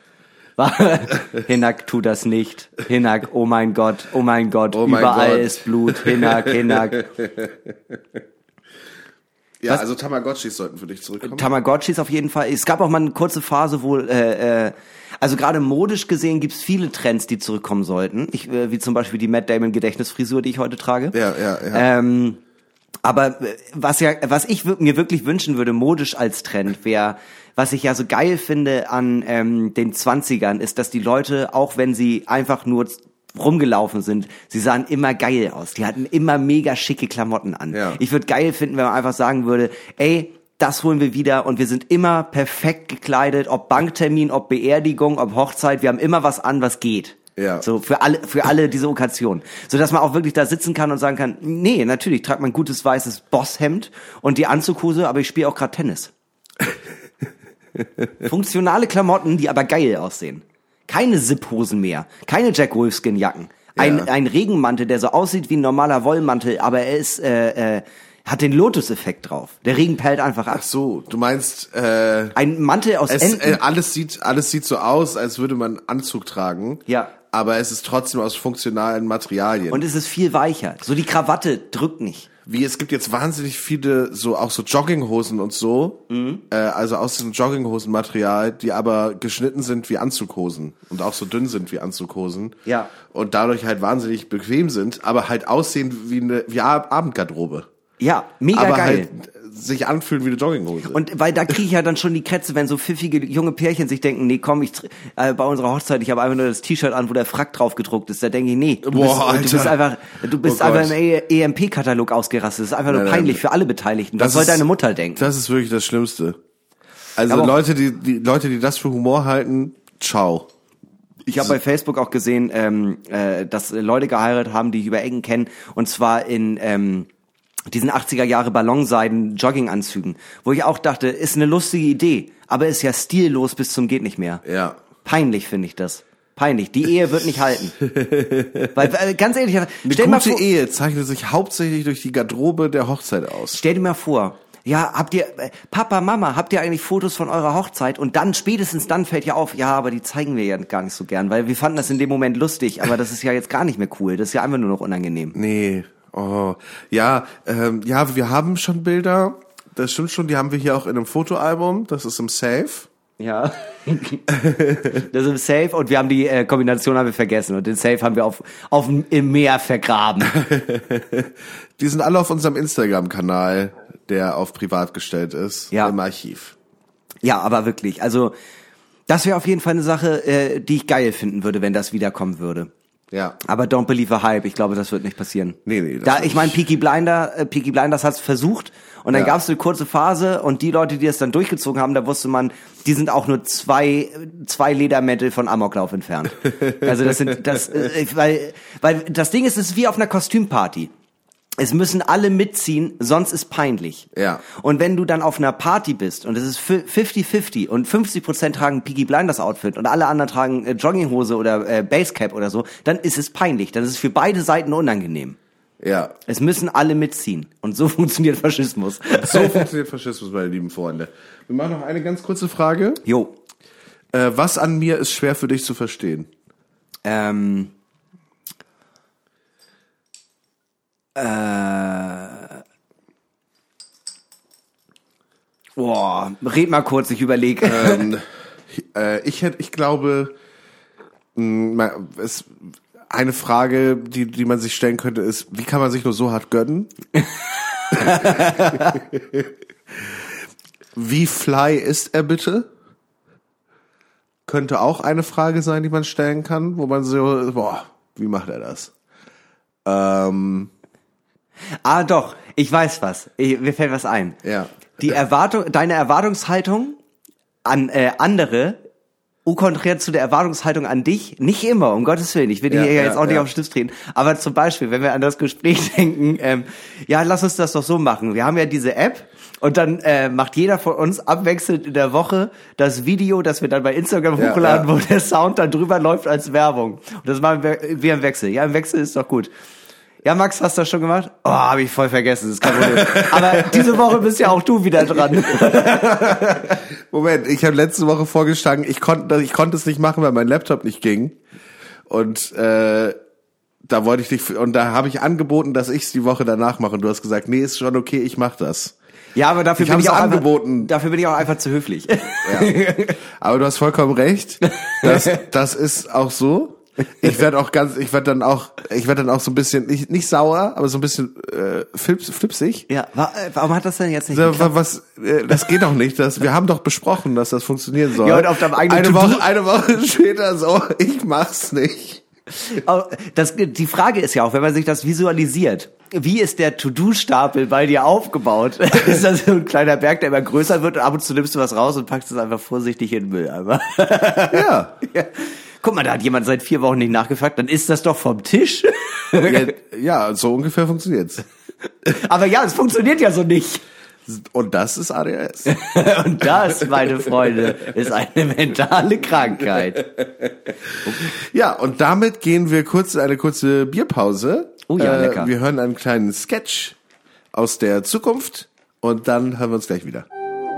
Hinak, tu das nicht. Hinak, oh mein Gott, Oh mein überall Gott. ist Blut. Hinak. Ja, also Tamagotchis sollten für dich zurückkommen. Tamagotchis auf jeden Fall. Es gab auch mal eine kurze Phase, wo, also gerade modisch gesehen gibt's viele Trends, die zurückkommen sollten. Wie zum Beispiel die Matt Damon Gedächtnisfrisur, die ich heute trage. Ja. Aber was ich mir wirklich wünschen würde, modisch als Trend, wäre, was ich ja so geil finde an den 20ern, ist, dass die Leute, auch wenn sie einfach nur rumgelaufen sind, sie sahen immer geil aus. Die hatten immer mega schicke Klamotten an. Ja. Ich würde geil finden, wenn man einfach sagen würde, ey, das holen wir wieder und wir sind immer perfekt gekleidet, ob Banktermin, ob Beerdigung, ob Hochzeit, wir haben immer was an, was geht. Ja. So für alle diese Okkasionen. So dass man auch wirklich da sitzen kann und sagen kann, nee, natürlich, tragt man ein gutes weißes Bosshemd und die Anzughose, aber ich spiele auch gerade Tennis. Funktionale Klamotten, die aber geil aussehen. Keine Zip-Hosen mehr, keine Jack Wolfskin-Jacken. Ein Regenmantel, der so aussieht wie ein normaler Wollmantel, aber er ist hat den Lotus-Effekt drauf. Der Regen perlt einfach ab. Ach so, du meinst ein Mantel aus Enten. Alles sieht so aus, als würde man einen Anzug tragen. Ja. Aber es ist trotzdem aus funktionalen Materialien. Und es ist viel weicher. So die Krawatte drückt nicht. Es gibt jetzt wahnsinnig viele auch so Jogginghosen und so, also aus diesem Jogginghosenmaterial, die aber geschnitten sind wie Anzughosen und auch so dünn sind wie Anzughosen. Ja. Und dadurch halt wahnsinnig bequem sind, aber halt aussehen wie Abendgarderobe. Ja, mega aber geil. Halt sich anfühlen wie eine Jogginghose. Und weil da kriege ich ja dann schon die Krätze, wenn so pfiffige junge Pärchen sich denken, nee, komm, bei unserer Hochzeit, ich habe einfach nur das T-Shirt an, wo der Frack drauf gedruckt ist. Da denke ich, nee, du bist einfach im EMP-Katalog ausgerastet. Das ist einfach nur peinlich für alle Beteiligten. Was soll deine Mutter denken? Das ist wirklich das Schlimmste. Also Aber Leute, die das für Humor halten, ciao. Ich habe bei Facebook auch gesehen, dass Leute geheiratet haben, die ich über Ecken kenne, und zwar in diesen 80er Jahre Ballonseiden Jogginganzügen, wo ich auch dachte, ist eine lustige Idee, aber ist ja stillos bis zum geht nicht mehr. Ja. Peinlich finde ich das. Peinlich. Die Ehe wird nicht halten. Weil ganz ehrlich, Eine gute Ehe zeichnet sich hauptsächlich durch die Garderobe der Hochzeit aus. Stell dir mal vor, ja, Papa, Mama, habt ihr eigentlich Fotos von eurer Hochzeit? Und dann, spätestens dann fällt ja auf, ja, aber die zeigen wir ja gar nicht so gern, weil wir fanden das in dem Moment lustig, aber das ist ja jetzt gar nicht mehr cool. Das ist ja einfach nur noch unangenehm. Nee. Oh, ja, wir haben schon Bilder, das stimmt schon, die haben wir hier auch in einem Fotoalbum, das ist im Safe. Ja, das ist im Safe und wir haben die Kombination haben wir vergessen und den Safe haben wir im Meer vergraben. Die sind alle auf unserem Instagram-Kanal, der auf privat gestellt ist, ja. Im Archiv. Ja, aber wirklich, also das wäre auf jeden Fall eine Sache, die ich geil finden würde, wenn das wiederkommen würde. Ja. Aber don't believe a hype. Ich glaube, das wird nicht passieren. Nee. Ich meine, Peaky Blinders hat's versucht und dann gab's eine kurze Phase und die Leute, die es dann durchgezogen haben, da wusste man, die sind auch nur zwei Ledermäntel von Amoklauf entfernt. Also weil das Ding ist, es ist wie auf einer Kostümparty. Es müssen alle mitziehen, sonst ist peinlich. Ja. Und wenn du dann auf einer Party bist und es ist 50-50 und 50% tragen Peaky Blinders Outfit und alle anderen tragen Jogginghose oder Basecap oder so, dann ist es peinlich. Dann ist es für beide Seiten unangenehm. Ja. Es müssen alle mitziehen. Und so funktioniert Faschismus. So funktioniert Faschismus, meine lieben Freunde. Wir machen noch eine ganz kurze Frage. Jo. Was an mir ist schwer für dich zu verstehen? Red mal kurz, ich überlege. Ich glaube, eine Frage, die man sich stellen könnte, ist, wie kann man sich nur so hart gönnen? Wie fly ist er bitte? Könnte auch eine Frage sein, die man stellen kann, wo man so, wie macht er das? Doch, ich weiß was. Mir fällt was ein. Ja. Deine Erwartungshaltung an andere, konträr zu der Erwartungshaltung an dich, nicht immer, um Gottes Willen. Ich will dir jetzt auch nicht auf den Stift treten. Aber zum Beispiel, wenn wir an das Gespräch denken, lass uns das doch so machen. Wir haben ja diese App und dann macht jeder von uns abwechselnd in der Woche das Video, das wir dann bei Instagram hochladen, wo der Sound dann drüber läuft als Werbung. Und das machen wir im Wechsel. Ja, im Wechsel ist doch gut. Ja, Max, hast du das schon gemacht? Habe ich voll vergessen, das ist kein Problem. Aber diese Woche bist ja auch du wieder dran. Moment, ich habe letzte Woche vorgeschlagen, ich konnte es nicht machen, weil mein Laptop nicht ging. Und da wollte ich dich, und da habe ich angeboten, dass ich es die Woche danach mache. Und du hast gesagt, nee, ist schon okay, ich mach das. Ja, aber dafür bin ich auch einfach zu höflich. Ja. Aber du hast vollkommen recht. Das ist auch so. Ich werde dann auch so ein bisschen, nicht sauer, aber so ein bisschen flipsig. Ja, warum hat das denn jetzt nicht geklappt? Das geht doch nicht. Wir haben doch besprochen, dass das funktionieren soll. Ja, und auf deinem eigenen eine Woche später so, ich mach's nicht. Die Frage ist ja auch, wenn man sich das visualisiert, wie ist der To-Do-Stapel bei dir aufgebaut? Ist das so ein kleiner Berg, der immer größer wird und ab und zu nimmst du was raus und packst es einfach vorsichtig in den Mülleimer? Ja. Guck mal, da hat jemand seit 4 Wochen nicht nachgefragt, dann ist das doch vom Tisch. Ja, so ungefähr funktioniert's. Aber ja, es funktioniert ja so nicht. Und das ist ADHS. Und das, meine Freunde, ist eine mentale Krankheit. Ja, und damit gehen wir in eine kurze Bierpause. Oh ja, lecker. Wir hören einen kleinen Sketch aus der Zukunft und dann hören wir uns gleich wieder.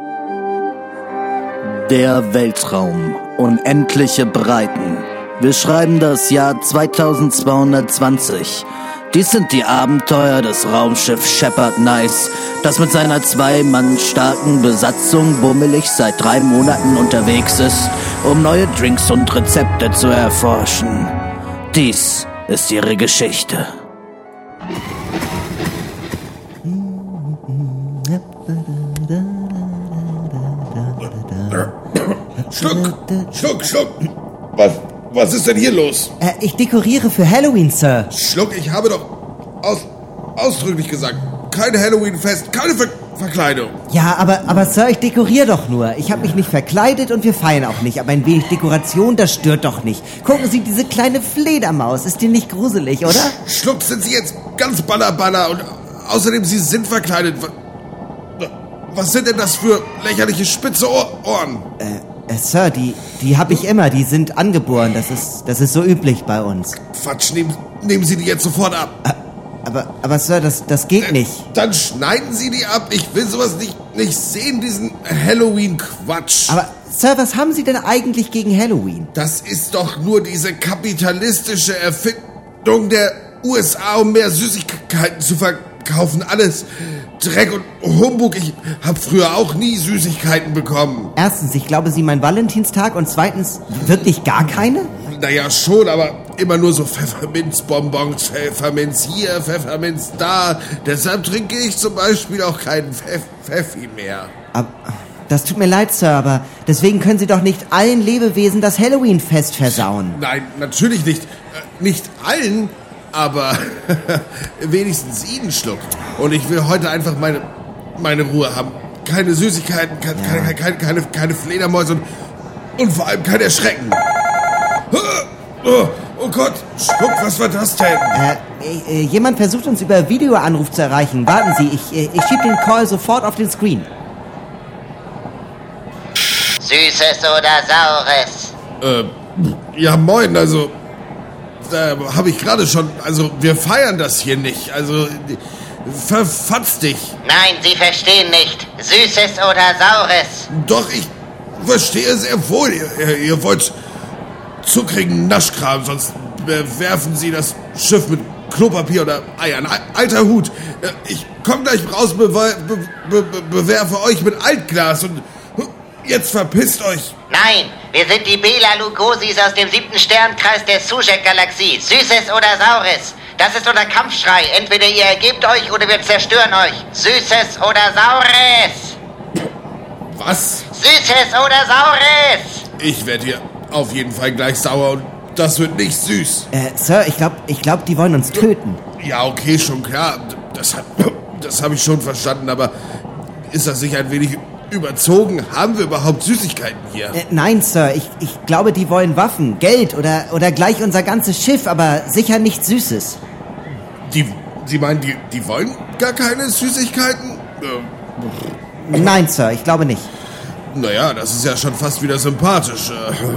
Der Weltraum. Unendliche Breiten. Wir schreiben das Jahr 2220. Dies sind die Abenteuer des Raumschiffs Shepard Nice, das mit seiner 2 Mann starken Besatzung bummelig seit 3 Monaten unterwegs ist, um neue Drinks und Rezepte zu erforschen. Dies ist ihre Geschichte. Schluck. Was ist denn hier los? Ich dekoriere für Halloween, Sir. Schluck, ich habe doch ausdrücklich gesagt, kein Halloween-Fest, keine Verkleidung. Ja, aber Sir, ich dekoriere doch nur. Ich habe mich nicht verkleidet und wir feiern auch nicht. Aber ein wenig Dekoration, das stört doch nicht. Gucken Sie, diese kleine Fledermaus. Ist die nicht gruselig, oder? Schluck, sind Sie jetzt ganz baller und außerdem, Sie sind verkleidet. Was sind denn das für lächerliche spitze Ohren? Sir, die habe ich immer. Die sind angeboren. Das ist so üblich bei uns. Quatsch, nehmen Sie die jetzt sofort ab. Aber Sir, das geht nicht. Dann schneiden Sie die ab. Ich will sowas nicht sehen, diesen Halloween-Quatsch. Aber Sir, was haben Sie denn eigentlich gegen Halloween? Das ist doch nur diese kapitalistische Erfindung der USA, um mehr Süßigkeiten zu verkaufen. Alles Dreck und Humbug. Ich habe früher auch nie Süßigkeiten bekommen. Erstens, ich glaube, Sie meinen Valentinstag und zweitens, wirklich gar keine? Naja, schon, aber immer nur so Pfefferminzbonbons, Pfefferminz hier, Pfefferminz da. Deshalb trinke ich zum Beispiel auch keinen Pfeffi mehr. Aber das tut mir leid, Sir, aber deswegen können Sie doch nicht allen Lebewesen das Halloween-Fest versauen. Nein, natürlich nicht. Nicht allen, aber wenigstens Ihnen, Schluck. Und ich will heute einfach meine Ruhe haben. Keine Süßigkeiten, keine Fledermäuse und vor allem kein Erschrecken. Oh Gott, Schluck, was war das denn? Jemand versucht uns über Videoanruf zu erreichen. Warten Sie, ich schieb den Call sofort auf den Screen. Süßes oder Saures? Ja moin, also, habe ich gerade schon, also wir feiern das hier nicht, also, verfatz dich. Nein, Sie verstehen nicht. Süßes oder Saures? Doch, ich verstehe sehr wohl, ihr wollt zuckrigen Naschkram, sonst werfen Sie das Schiff mit Klopapier oder Eiern. Alter Hut, ich komm gleich raus, bewerfe euch mit Altglas und jetzt verpisst euch. Nein, wir sind die Bela Lugosis aus dem 7. Sternkreis der Sujek-Galaxie. Süßes oder Saures? Das ist unser Kampfschrei. Entweder ihr ergebt euch oder wir zerstören euch. Süßes oder Saures? Was? Süßes oder Saures? Ich werde hier auf jeden Fall gleich sauer und das wird nicht süß. Sir, ich glaub, die wollen uns töten. Ja, okay, schon klar. Das hab ich schon verstanden, aber ist das nicht ein wenig überzogen? Haben wir überhaupt Süßigkeiten hier? Nein, Sir, ich glaube, die wollen Waffen, Geld oder gleich unser ganzes Schiff, aber sicher nichts Süßes. Sie meinen, die wollen gar keine Süßigkeiten? Nein, Sir, ich glaube nicht. Naja, das ist ja schon fast wieder sympathisch.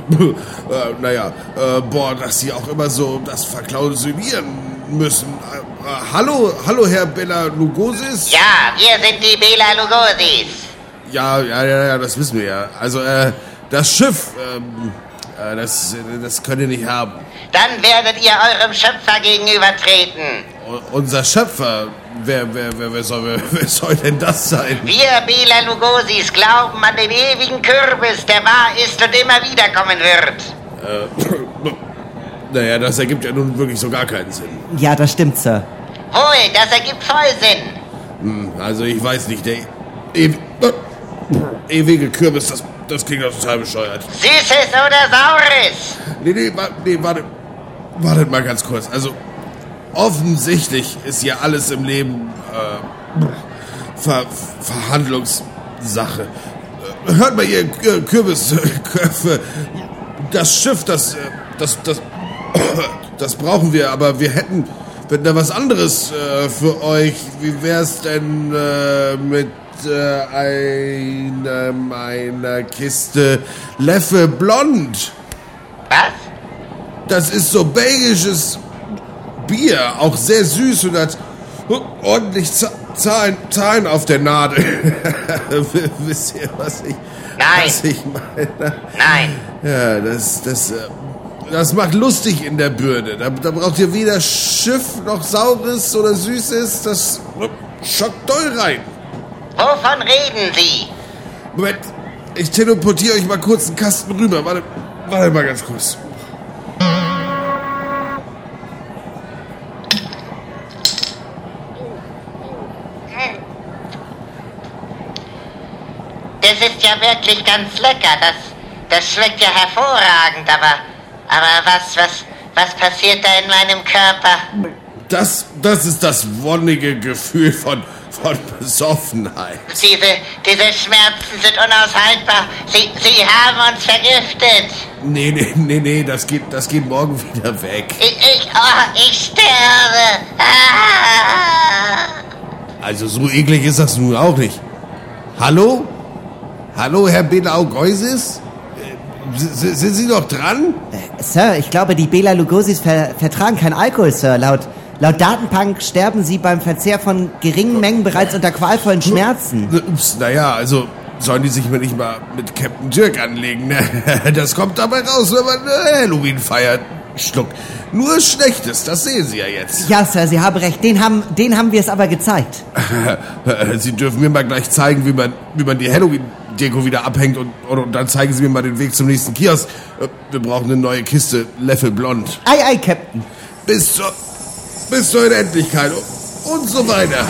Boah, dass sie auch immer so das verklausulieren müssen. Hallo, Herr Bela Lugosis? Ja, wir sind die Bela Lugosis. Ja, das wissen wir ja. Also, das Schiff, das könnt ihr nicht haben. Dann werdet ihr eurem Schöpfer gegenübertreten. Unser Schöpfer? Wer soll denn das sein? Wir Bela Lugosis glauben an den ewigen Kürbis, der wahr ist und immer wiederkommen wird. Naja, das ergibt ja nun wirklich so gar keinen Sinn. Ja, das stimmt, Sir. Wohl, das ergibt voll Sinn. Also ich weiß nicht, der ewige Kürbis, das klingt doch total bescheuert. Süßes oder Saures? Nee, wartet mal ganz kurz. Also, offensichtlich ist ja alles im Leben Verhandlungssache. Hört mal, ihr Kürbisköpfe, das Schiff, das brauchen wir, aber wir hätten da was anderes für euch. Wie wär's denn mit einer Kiste Leffe Blond? Was? Das ist so belgisches Bier, auch sehr süß und hat ordentlich Zahlen auf der Nadel. Wisst ihr, was ich meine? Nein. Ja, das macht lustig in der Birne. Da braucht ihr weder Schiff noch Saures oder Süßes. Das schockt doll rein. Wovon reden Sie? Moment, ich teleportiere euch mal kurz einen Kasten rüber. Warte mal ganz kurz. Das ist ja wirklich ganz lecker. Das schmeckt ja hervorragend, aber was passiert da in meinem Körper? Das ist das wonnige Gefühl von Besoffenheit. Diese Schmerzen sind unaushaltbar. Sie haben uns vergiftet. Nee, das geht morgen wieder weg. Ich sterbe. Also so eklig ist das nun auch nicht. Hallo? Hallo, Herr Bela Lugosis? Sind Sie noch dran? Sir, ich glaube, die Bela Lugosis vertragen kein Alkohol, Sir. Laut Datenbank sterben sie beim Verzehr von geringen Mengen bereits unter qualvollen Schmerzen. Ups, naja, also sollen die sich mir nicht mal mit Captain Dirk anlegen, ne? Das kommt dabei raus, wenn man Halloween feiert. Schluck. Nur Schlechtes, das sehen Sie ja jetzt. Ja, Sir, Sie haben recht. Den haben wir es aber gezeigt. Sie dürfen mir mal gleich zeigen, wie man die Halloween-Deko wieder abhängt und dann zeigen Sie mir mal den Weg zum nächsten Kiosk. Wir brauchen eine neue Kiste Leffe Blond. Ei, Captain. Bis zur Unendlichkeit und so weiter.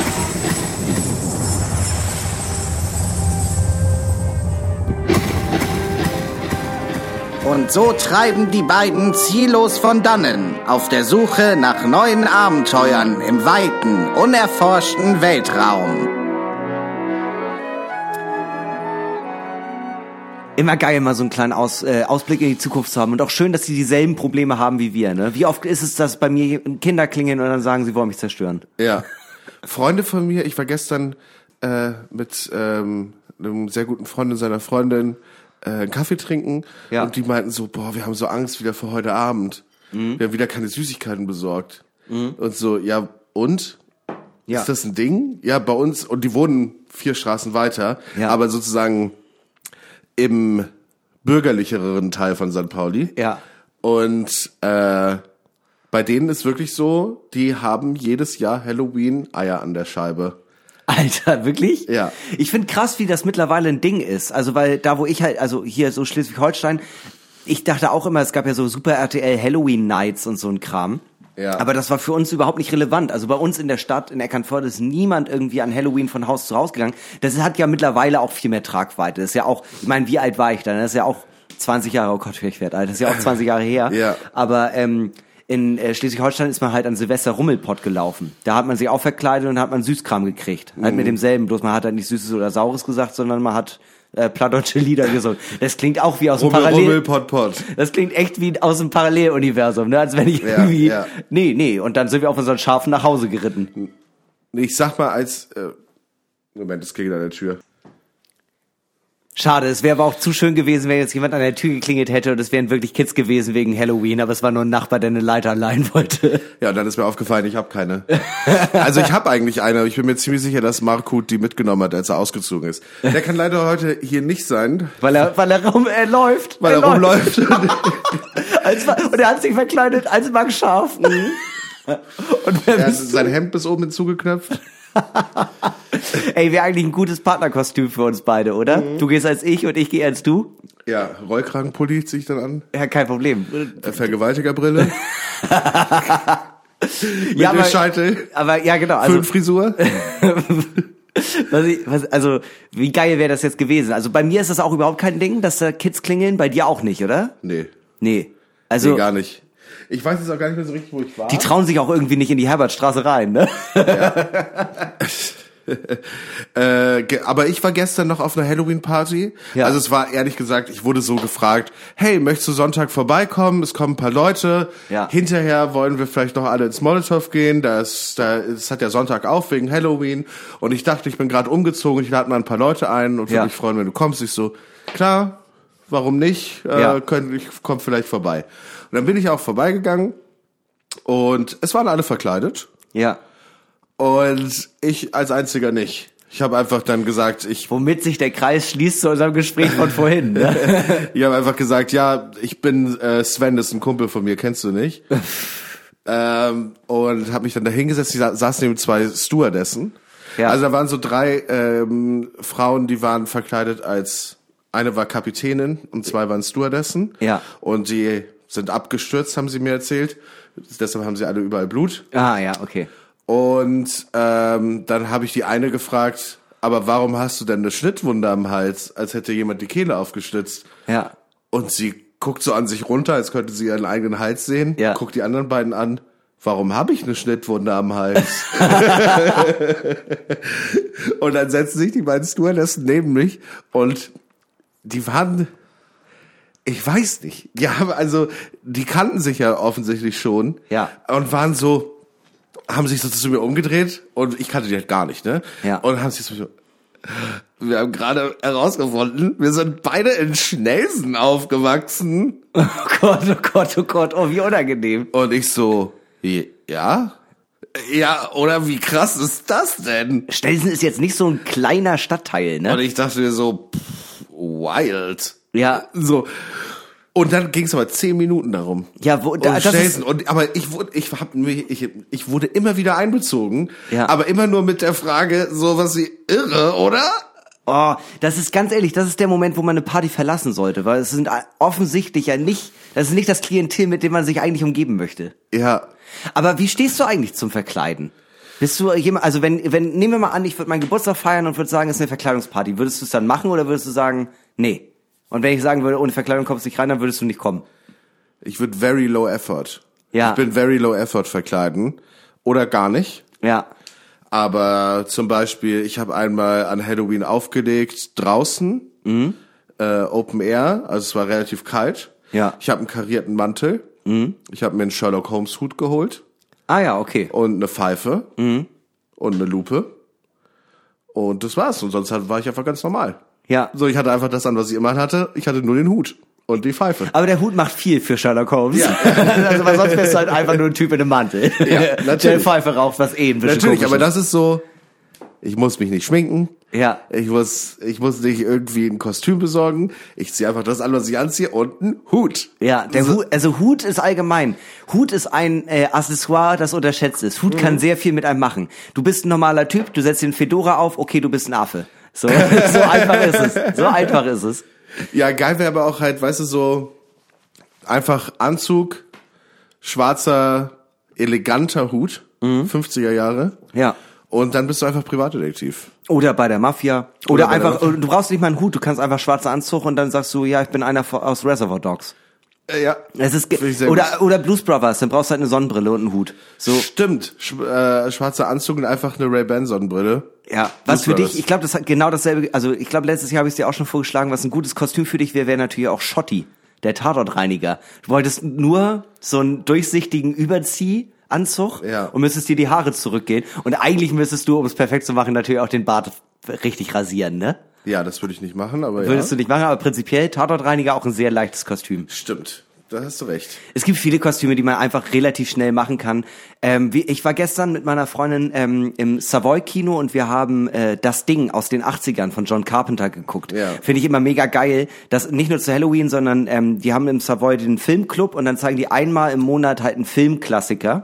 Und so treiben die beiden ziellos von dannen, auf der Suche nach neuen Abenteuern im weiten, unerforschten Weltraum. Immer geil, mal so einen kleinen Ausblick in die Zukunft zu haben. Und auch schön, dass sie dieselben Probleme haben wie wir. Ne? Wie oft ist es, dass bei mir Kinder klingeln und dann sagen, sie wollen mich zerstören? Ja. Freunde von mir, ich war gestern mit einem sehr guten Freund und seiner Freundin einen Kaffee trinken. Ja. Und die meinten so, boah, wir haben so Angst wieder für heute Abend. Wir haben wieder keine Süßigkeiten besorgt. Und so, ja, und? Ja. Ist das ein Ding? Ja, bei uns, und die wohnen 4 Straßen weiter, aber sozusagen im bürgerlicheren Teil von St. Pauli. Ja. Und bei denen ist wirklich so, die haben jedes Jahr Halloween Eier an der Scheibe. Alter, wirklich? Ja. Ich finde krass, wie das mittlerweile ein Ding ist. Also, weil da, wo ich halt, also hier so Schleswig-Holstein, ich dachte auch immer, es gab ja so Super RTL Halloween Nights und so ein Kram. Ja. Aber das war für uns überhaupt nicht relevant. Also bei uns in der Stadt, in Eckernförde, ist niemand irgendwie an Halloween von Haus zu Haus gegangen. Das hat ja mittlerweile auch viel mehr Tragweite. Das ist ja auch, ich meine, wie alt war ich dann? Das ist ja auch 20 Jahre, oh Gott, ich werde alt. Das ist ja auch 20 Jahre her. Ja. Aber in Schleswig-Holstein ist man halt an Silvester Rummelpott gelaufen. Da hat man sich auch verkleidet und hat man Süßkram gekriegt. Halt mit demselben, bloß man hat halt nicht Süßes oder Saures gesagt, sondern man hat plattdeutsche Lieder gesungen. Das klingt auch wie aus dem Rummel, Das klingt echt wie aus dem Paralleluniversum, ne? Als wenn ich irgendwie... Ja. Nee. Und dann sind wir auf unseren Schafen nach Hause geritten. Ich sag mal Moment, es klingelt an der Tür. Schade, es wäre aber auch zu schön gewesen, wenn jetzt jemand an der Tür geklingelt hätte und es wären wirklich Kids gewesen wegen Halloween, aber es war nur ein Nachbar, der eine Leiter leihen wollte. Ja, und dann ist mir aufgefallen, ich habe keine. Also ich habe eigentlich eine, aber ich bin mir ziemlich sicher, dass Markut die mitgenommen hat, als er ausgezogen ist. Der kann leider heute hier nicht sein. Weil er läuft. Weil er rumläuft. Und er hat sich verkleidet als Max Scharf. Und wer Er hat bist du? sein Hemd bis oben hinzugeknöpft. Ey, wäre eigentlich ein gutes Partnerkostüm für uns beide, oder? Du gehst als ich und ich gehe als du. Ja, Rollkragenpulli ziehe ich dann an. Ja, kein Problem. Vergewaltigerbrille. Ja, Mit dem Scheitel. Aber ja, genau. Also, Föhnfrisur. also wie geil wäre das jetzt gewesen? Also bei mir ist das auch überhaupt kein Ding, dass da Kids klingeln. Bei dir auch nicht, oder? Nee, Also gar nicht. Ich weiß jetzt auch gar nicht mehr so richtig, wo ich war. die trauen sich auch irgendwie nicht in die Herbertstraße rein, ne? Aber ich war gestern noch auf einer Halloween-Party. Ja. Also es war ehrlich gesagt, ich wurde so gefragt, hey, möchtest du Sonntag vorbeikommen? Es kommen ein paar Leute. Ja. Hinterher wollen wir vielleicht noch alle ins Molotow gehen. Das hat ja Sonntag auf wegen Halloween. Und ich dachte, ich bin gerade umgezogen. Ich lade mal ein paar Leute ein und würde mich freuen, wenn du kommst. Ich so, klar, warum nicht? Ich komme vielleicht vorbei. Und dann bin ich auch vorbeigegangen. Und es waren alle verkleidet. Ja. Und ich als einziger nicht. Ich habe einfach dann gesagt, Womit sich der Kreis schließt zu unserem Gespräch von vorhin, ne? ich habe einfach gesagt, ja, ich bin Sven, das ist ein Kumpel von mir, kennst du nicht? Und habe mich dann da hingesetzt, ich saß neben 2 Stewardessen. Ja. Also da waren so 3 Frauen, die waren verkleidet eine war Kapitänin und 2 waren Stewardessen. Ja. Und die sind abgestürzt, haben sie mir erzählt. Deshalb haben sie alle überall Blut. Ah, ja, okay. Und dann habe ich die eine gefragt, aber warum hast du denn eine Schnittwunde am Hals, als hätte jemand die Kehle aufgeschlitzt? Ja. Und sie guckt so an sich runter, als könnte sie ihren eigenen Hals sehen, Ja. guckt die anderen beiden an. Warum habe ich eine Schnittwunde am Hals? Und dann setzen sich die beiden Stewardessen neben mich und die waren, ich weiß nicht, die kannten sich ja offensichtlich schon. Ja. Und waren so, haben sich so zu mir umgedreht und ich kannte die halt gar nicht, ne? Ja. Und haben sich so, wir haben gerade herausgefunden, wir sind beide in Schnelsen aufgewachsen. Oh Gott, oh, wie unangenehm. Und ich so, ja? Ja, oder wie krass ist das denn? Stelzen ist jetzt nicht so ein kleiner Stadtteil, ne? Und ich dachte mir so, wild. Ja. So. Und dann ging es aber 10 Minuten darum. Ja, das ist, Aber ich wurde immer wieder einbezogen, Ja. aber immer nur mit der Frage, so was wie irre, oder? oh, das ist ganz ehrlich, das ist der Moment, wo man eine Party verlassen sollte, weil es sind offensichtlich ja nicht, das ist nicht das Klientel, mit dem man sich eigentlich umgeben möchte. Ja. Aber wie stehst du eigentlich zum Verkleiden? Bist du jemand, also wenn, nehmen wir mal an, ich würde meinen Geburtstag feiern und würde sagen, es ist eine Verkleidungsparty, würdest du es dann machen oder würdest du sagen, nee? Und wenn ich sagen würde, ohne Verkleidung kommst du nicht rein, dann würdest du nicht kommen. Ich würde very low effort. Ja. Ich bin very low effort verkleiden. Oder gar nicht. Ja. Aber zum Beispiel, ich habe einmal an Halloween aufgelegt draußen. Open Air, also es war relativ kalt. Ja. Ich habe einen karierten Mantel. Ich habe mir einen Sherlock Holmes Hut geholt. Ah ja, okay. Und eine Pfeife. Und eine Lupe. Und das war's. Und sonst war ich einfach ganz normal. Ja. So, ich hatte einfach das an, was ich immer hatte. Ich hatte nur den Hut und die Pfeife. Aber der Hut macht viel für Sherlock Holmes. Ja. Also, weil sonst wärst du halt einfach nur ein Typ in einem Mantel. Ja, natürlich. Der Pfeife raucht, was ein bisschen Natürlich, komisch aber ist. das ist so, ich muss mich nicht schminken. Ja. Ich muss nicht irgendwie ein Kostüm besorgen. Ich ziehe einfach das an, was ich anziehe und einen Hut. Ja, Hut ist allgemein. Hut ist ein Accessoire, das unterschätzt ist. Hut kann sehr viel mit einem machen. Du bist ein normaler Typ, du setzt den Fedora auf, okay, du bist ein Affe. So einfach ist es. So einfach ist es. Ja, geil wäre aber auch halt, weißt du, so einfach Anzug, schwarzer, eleganter Hut, 50er Jahre. Ja. Und dann bist du einfach Privatdetektiv. Oder bei der Mafia. Oder Oder bei der einfach, du brauchst nicht mal einen Hut, du kannst einfach schwarzer Anzug und dann sagst du, ja, ich bin einer aus Reservoir Dogs. Ja. Es ist Finde ich sehr gut. oder Blues Brothers, dann brauchst du halt eine Sonnenbrille und einen Hut. So. Stimmt. Schwarzer Anzug und einfach eine Ray-Ban Sonnenbrille. Ja, was für Brothers. dich, ich glaube, das hat genau dasselbe, also ich glaube, letztes Jahr habe ich es dir auch schon vorgeschlagen, was ein gutes Kostüm für dich wäre natürlich auch Schotti, der Tatortreiniger. Du wolltest nur so einen durchsichtigen Überziehanzug und müsstest dir die Haare zurückgehen und eigentlich müsstest du, um es perfekt zu machen, natürlich auch den Bart richtig rasieren, ne? Ja, das würde ich nicht machen, aber Würdest du nicht machen, aber prinzipiell Tatortreiniger auch ein sehr leichtes Kostüm. Stimmt. Da hast du recht. Es gibt viele Kostüme, die man einfach relativ schnell machen kann. Ich war gestern mit meiner Freundin im Savoy-Kino und wir haben Das Ding aus den 80ern von John Carpenter geguckt. Ja. Finde ich immer mega geil. Das nicht nur zu Halloween, sondern die haben im Savoy den Filmclub und dann zeigen die einmal im Monat halt einen Filmklassiker.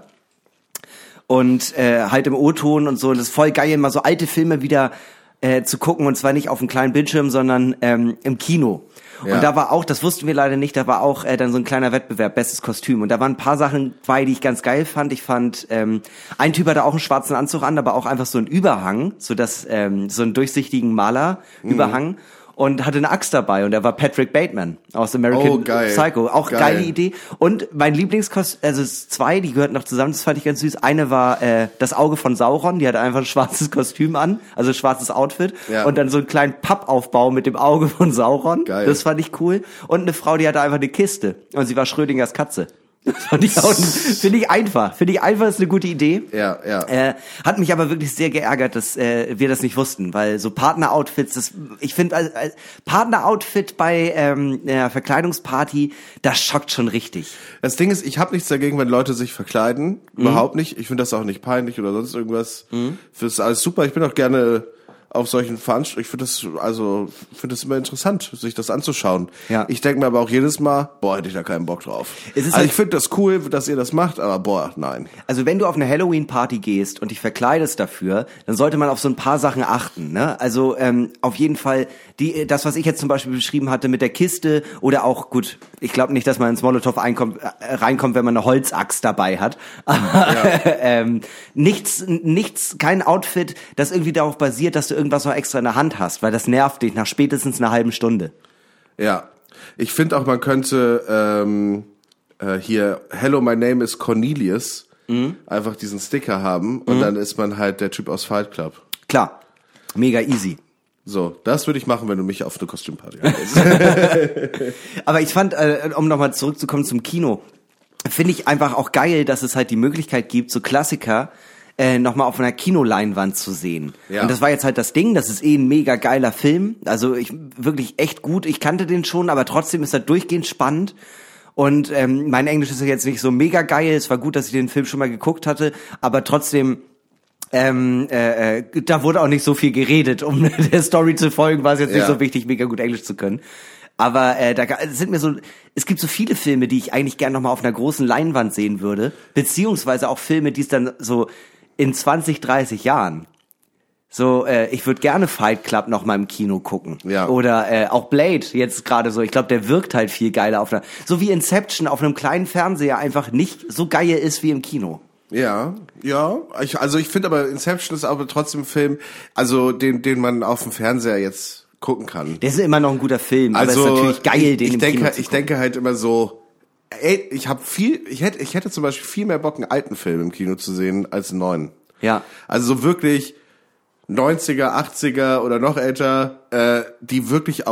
Und halt im O-Ton und so. Und das ist voll geil, immer so alte Filme wieder zu gucken und zwar nicht auf einem kleinen Bildschirm, sondern im Kino. Ja. Und da war auch, das wussten wir leider nicht, da war auch dann so ein kleiner Wettbewerb, bestes Kostüm. Und da waren ein paar Sachen bei, die ich ganz geil fand. Ich fand, ein Typ hatte auch einen schwarzen Anzug an, aber auch einfach so einen Überhang, so dass so einen durchsichtigen Maler-Überhang. Und hatte eine Axt dabei und er war Patrick Bateman aus American Psycho. Auch geile Idee. Und mein Lieblingskostüm, also es ist zwei, die gehörten noch zusammen, das fand ich ganz süß. Eine war das Auge von Sauron, die hatte einfach ein schwarzes Kostüm an, also ein schwarzes Outfit. Ja. Und dann so einen kleinen Pappaufbau mit dem Auge von Sauron. Geil. Das fand ich cool. Und eine Frau, die hatte einfach eine Kiste und sie war Schrödingers Katze. Finde ich einfach, ist eine gute Idee. Ja. Hat mich aber wirklich sehr geärgert, dass wir das nicht wussten, weil so Partner-Outfits, ich finde, Partner-Outfit bei einer Verkleidungsparty, das schockt schon richtig. Das Ding ist, ich habe nichts dagegen, wenn Leute sich verkleiden. Überhaupt nicht. Ich finde das auch nicht peinlich oder sonst irgendwas. Das ist alles super. Ich bin auch gerne auf solchen Veranstaltungen. Ich finde das immer interessant, sich das anzuschauen. Ja. Ich denke mir aber auch jedes Mal, hätte ich da keinen Bock drauf. Ich finde das cool, dass ihr das macht, aber nein. Also wenn du auf eine Halloween-Party gehst und dich verkleidest dafür, dann sollte man auf so ein paar Sachen achten, ne? Also auf jeden Fall das, was ich jetzt zum Beispiel beschrieben hatte mit der Kiste oder auch, gut, ich glaube nicht, dass man ins Molotow reinkommt, wenn man eine Holzaxt dabei hat. Aber nichts, kein Outfit, das irgendwie darauf basiert, dass du irgendwas noch extra in der Hand hast, weil das nervt dich nach spätestens einer halben Stunde. Ja, ich finde auch, man könnte hier Hello, my name is Cornelius einfach diesen Sticker haben und dann ist man halt der Typ aus Fight Club. Klar, mega easy. So, das würde ich machen, wenn du mich auf eine Kostümparty einlädst. Aber ich fand, um nochmal zurückzukommen zum Kino, finde ich einfach auch geil, dass es halt die Möglichkeit gibt, so Klassiker nochmal auf einer Kinoleinwand zu sehen. Ja. Und das war jetzt halt das Ding, das ist ein mega geiler Film, also wirklich echt gut, ich kannte den schon, aber trotzdem ist er durchgehend spannend und mein Englisch ist ja jetzt nicht so mega geil, es war gut, dass ich den Film schon mal geguckt hatte, aber trotzdem da wurde auch nicht so viel geredet, um der Story zu folgen, war es jetzt nicht so wichtig, mega gut Englisch zu können. Aber es gibt so viele Filme, die ich eigentlich gerne nochmal auf einer großen Leinwand sehen würde, beziehungsweise auch Filme, die es dann so in 20, 30 Jahren. So, ich würde gerne Fight Club noch mal im Kino gucken. Ja. Oder auch Blade, jetzt gerade so. Ich glaube, der wirkt halt viel geiler so wie Inception auf einem kleinen Fernseher einfach nicht so geil ist wie im Kino. Ja. Ich finde aber Inception ist aber trotzdem ein Film, also den man auf dem Fernseher jetzt gucken kann. Der ist immer noch ein guter Film, aber es ist natürlich geil, den im Kino zu gucken. Ich denke halt immer so, ich hätte zum Beispiel viel mehr Bock, einen alten Film im Kino zu sehen, als einen neuen. Ja. Also so wirklich 90er, 80er oder noch älter, die wirklich auf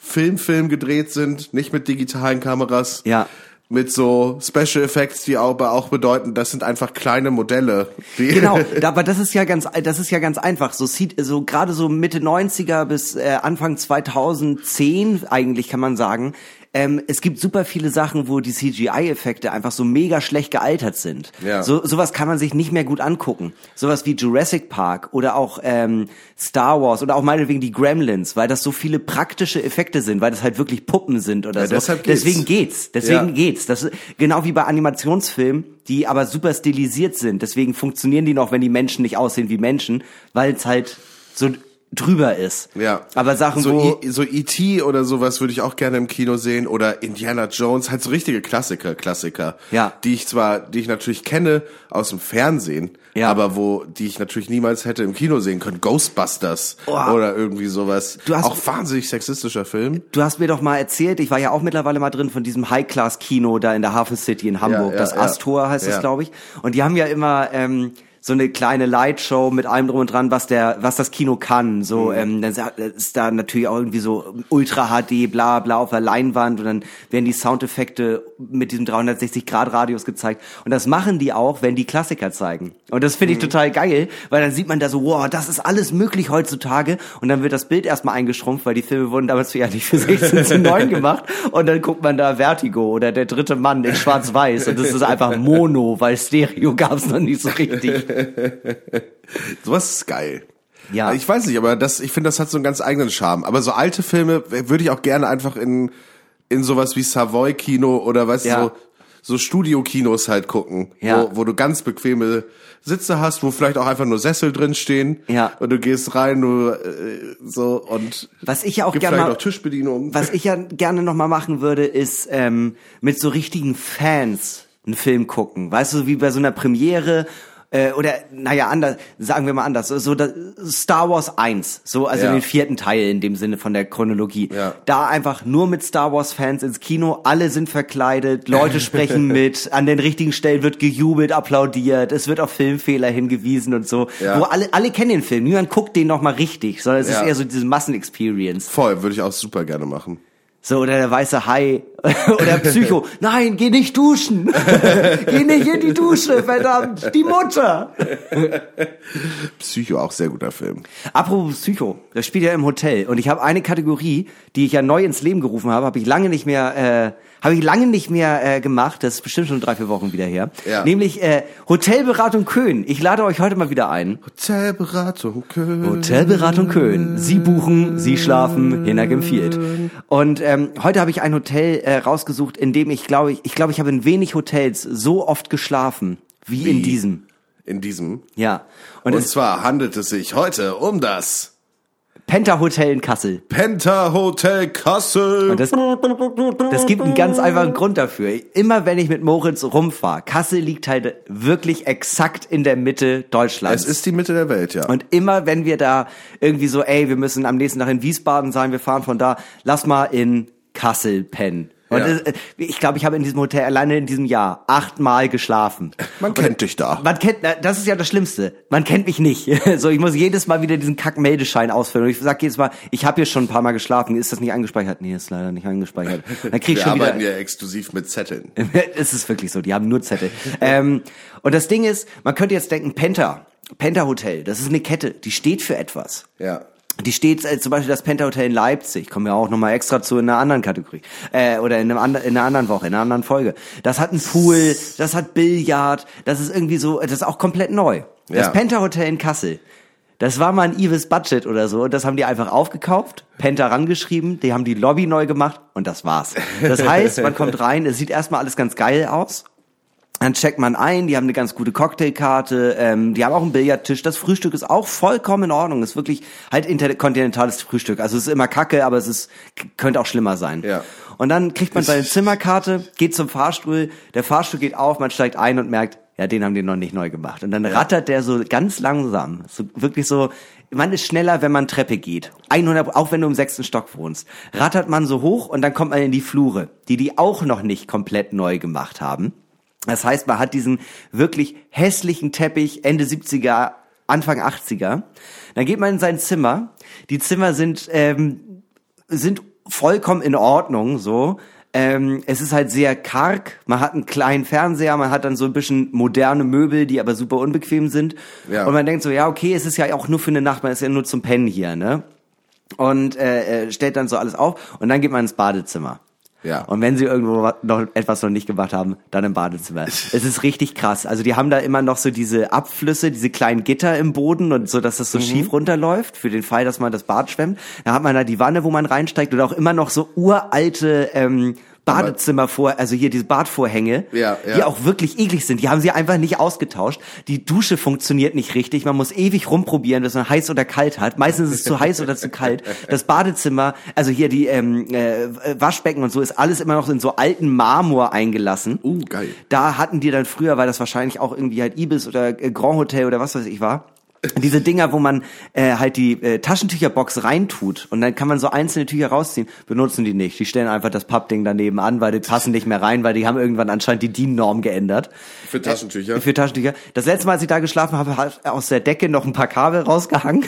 Film gedreht sind, nicht mit digitalen Kameras. Ja. Mit so Special Effects, die aber auch bedeuten, das sind einfach kleine Modelle. Genau, aber das ist ja ganz einfach. So gerade so Mitte 90er bis Anfang 2010 eigentlich kann man sagen. Es gibt super viele Sachen, wo die CGI-Effekte einfach so mega schlecht gealtert sind. Ja. Sowas kann man sich nicht mehr gut angucken. Sowas wie Jurassic Park oder auch Star Wars oder auch meinetwegen die Gremlins, weil das so viele praktische Effekte sind, weil das halt wirklich Puppen sind oder so. Deswegen geht's. Das ist genau wie bei Animationsfilmen, die aber super stilisiert sind. Deswegen funktionieren die noch, wenn die Menschen nicht aussehen wie Menschen, weil es halt so drüber ist. Ja. Aber Sachen, so E.T. oder sowas würde ich auch gerne im Kino sehen oder Indiana Jones, halt so richtige Klassiker, ja. die ich natürlich kenne aus dem Fernsehen, ja. aber die ich natürlich niemals hätte im Kino sehen können. Ghostbusters oder irgendwie sowas. Auch wahnsinnig sexistischer Film. Du hast mir doch mal erzählt, ich war ja auch mittlerweile mal drin von diesem High-Class-Kino da in der Hafen City in Hamburg, das Astor heißt das, glaube ich. Und die haben ja immer so eine kleine Lightshow mit allem drum und dran, was das Kino kann. So, dann ist da natürlich auch irgendwie so Ultra HD, bla bla auf der Leinwand und dann werden die Soundeffekte mit diesem 360-Grad-Radius gezeigt. Und das machen die auch, wenn die Klassiker zeigen. Und das finde ich total geil, weil dann sieht man da so, wow, das ist alles möglich heutzutage. Und dann wird das Bild erstmal eingeschrumpft, weil die Filme wurden damals ja nicht für 16:9 gemacht. Und dann guckt man da Vertigo oder Der dritte Mann in Schwarz-Weiß. Und das ist einfach Mono, weil Stereo gab's noch nicht so richtig. Sowas ist geil. Ja. Ich weiß nicht, aber ich finde, das hat so einen ganz eigenen Charme. Aber so alte Filme würde ich auch gerne einfach in sowas wie Savoy-Kino oder weißt du, so Studio-Kinos halt gucken, wo du ganz bequeme Sitze hast, wo vielleicht auch einfach nur Sessel drin stehen. Ja. Und du gehst rein, so und was ich ja auch gibt gerne vielleicht noch Tischbedienung. Was ich ja gerne noch mal machen würde, ist mit so richtigen Fans einen Film gucken. Weißt du, wie bei so einer Premiere oder, anders, sagen wir mal anders, so Star Wars 1, so, also den 4. Teil in dem Sinne von der Chronologie. Ja. Da einfach nur mit Star Wars Fans ins Kino, alle sind verkleidet, Leute sprechen mit, an den richtigen Stellen wird gejubelt, applaudiert, es wird auf Filmfehler hingewiesen und so, wo alle kennen den Film, niemand guckt den noch mal richtig, sondern es ist eher so diese Massenexperience. Voll, würde ich auch super gerne machen. So, oder der weiße Hai. Oder Psycho. Nein, geh nicht duschen. Geh nicht in die Dusche, verdammt. Die Mutter. Psycho, auch sehr guter Film. Apropos Psycho. Das spielt ja im Hotel. Und ich habe eine Kategorie, die ich ja neu ins Leben gerufen habe, habe ich lange nicht mehr gemacht. Das ist bestimmt schon 3-4 Wochen wieder her. Ja. Nämlich Hotelberatung Köln. Ich lade euch heute mal wieder ein. Hotelberatung Köln. Hotelberatung Köln. Sie buchen, Sie schlafen, Hinak empfiehlt. Und heute habe ich ein Hotel rausgesucht, in dem ich glaube, ich habe in wenig Hotels so oft geschlafen wie in diesem. In diesem? Ja. Und zwar handelt es sich heute um das Penta Hotel in Kassel. Penta Hotel Kassel. Und das gibt einen ganz einfachen Grund dafür. Immer wenn ich mit Moritz rumfahre, Kassel liegt halt wirklich exakt in der Mitte Deutschlands. Es ist die Mitte der Welt, ja. Und immer wenn wir da irgendwie so, wir müssen am nächsten Tag in Wiesbaden sein, wir fahren von da, lass mal in Kassel pennen. Und ich glaube, ich habe in diesem Hotel alleine in diesem Jahr 8-mal geschlafen. Man kennt dich da. Das ist ja das Schlimmste. Man kennt mich nicht. So, ich muss jedes Mal wieder diesen Kack-Meldeschein ausfüllen. Und ich sag jedes Mal, ich habe hier schon ein paar Mal geschlafen. Ist das nicht eingespeichert? Nee, ist leider nicht eingespeichert. Dann krieg ich schon wieder. Wir arbeiten ja exklusiv mit Zetteln. Es ist wirklich so. Die haben nur Zettel. Und das Ding ist, man könnte jetzt denken, Penta Hotel, das ist eine Kette. Die steht für etwas. Ja. Die steht zum Beispiel das Penta Hotel in Leipzig, kommen wir auch nochmal extra zu in einer anderen Kategorie, oder in einer anderen Woche, in einer anderen Folge. Das hat einen Pool, das hat Billard, das ist irgendwie so, das ist auch komplett neu. Das Penta Hotel in Kassel, das war mal ein Evis Budget oder so, und das haben die einfach aufgekauft, Penta rangeschrieben, die haben die Lobby neu gemacht und das war's. Das heißt, man kommt rein, es sieht erstmal alles ganz geil aus. Dann checkt man ein, die haben eine ganz gute Cocktailkarte, die haben auch einen Billardtisch, das Frühstück ist auch vollkommen in Ordnung, ist wirklich halt interkontinentales Frühstück, also es ist immer Kacke, aber könnte auch schlimmer sein. Ja. Und dann kriegt man seine Zimmerkarte, geht zum Fahrstuhl, der Fahrstuhl geht auf, man steigt ein und merkt, ja, den haben die noch nicht neu gemacht. Und dann rattert der so ganz langsam, so wirklich so, man ist schneller, wenn man Treppe geht. 100, auch wenn du im 6. Stock wohnst. Rattert man so hoch und dann kommt man in die Flure, die auch noch nicht komplett neu gemacht haben. Das heißt, man hat diesen wirklich hässlichen Teppich Ende 70er, Anfang 80er. Dann geht man in sein Zimmer. Die Zimmer sind vollkommen in Ordnung, so. Es ist halt sehr karg, man hat einen kleinen Fernseher, man hat dann so ein bisschen moderne Möbel, die aber super unbequem sind. Ja. Und man denkt so, ja, okay, es ist ja auch nur für eine Nacht, man ist ja nur zum Pennen hier, ne? Und stellt dann so alles auf und dann geht man ins Badezimmer. Ja. Und wenn sie irgendwo noch etwas noch nicht gemacht haben, dann im Badezimmer. Es ist richtig krass. Also die haben da immer noch so diese Abflüsse, diese kleinen Gitter im Boden und so, dass das so schief runterläuft, für den Fall, dass man das Bad schwemmt. Da hat man da die Wanne, wo man reinsteigt oder auch immer noch so uralte Badezimmer also hier diese Badvorhänge, die auch wirklich eklig sind. Die haben sie einfach nicht ausgetauscht. Die Dusche funktioniert nicht richtig. Man muss ewig rumprobieren, dass man heiß oder kalt hat. Meistens ist es zu heiß oder zu kalt. Das Badezimmer, also hier die Waschbecken und so, ist alles immer noch in so alten Marmor eingelassen. Geil. Da hatten die dann früher, weil das wahrscheinlich auch irgendwie halt Ibis oder Grand Hotel oder was weiß ich war, diese Dinger, wo man halt die Taschentücherbox reintut und dann kann man so einzelne Tücher rausziehen, benutzen die nicht. Die stellen einfach das Pappding daneben an, weil die passen nicht mehr rein, weil die haben irgendwann anscheinend die DIN-Norm geändert. Für Taschentücher? Für Taschentücher. Das letzte Mal, als ich da geschlafen habe, hat aus der Decke noch ein paar Kabel rausgehangen.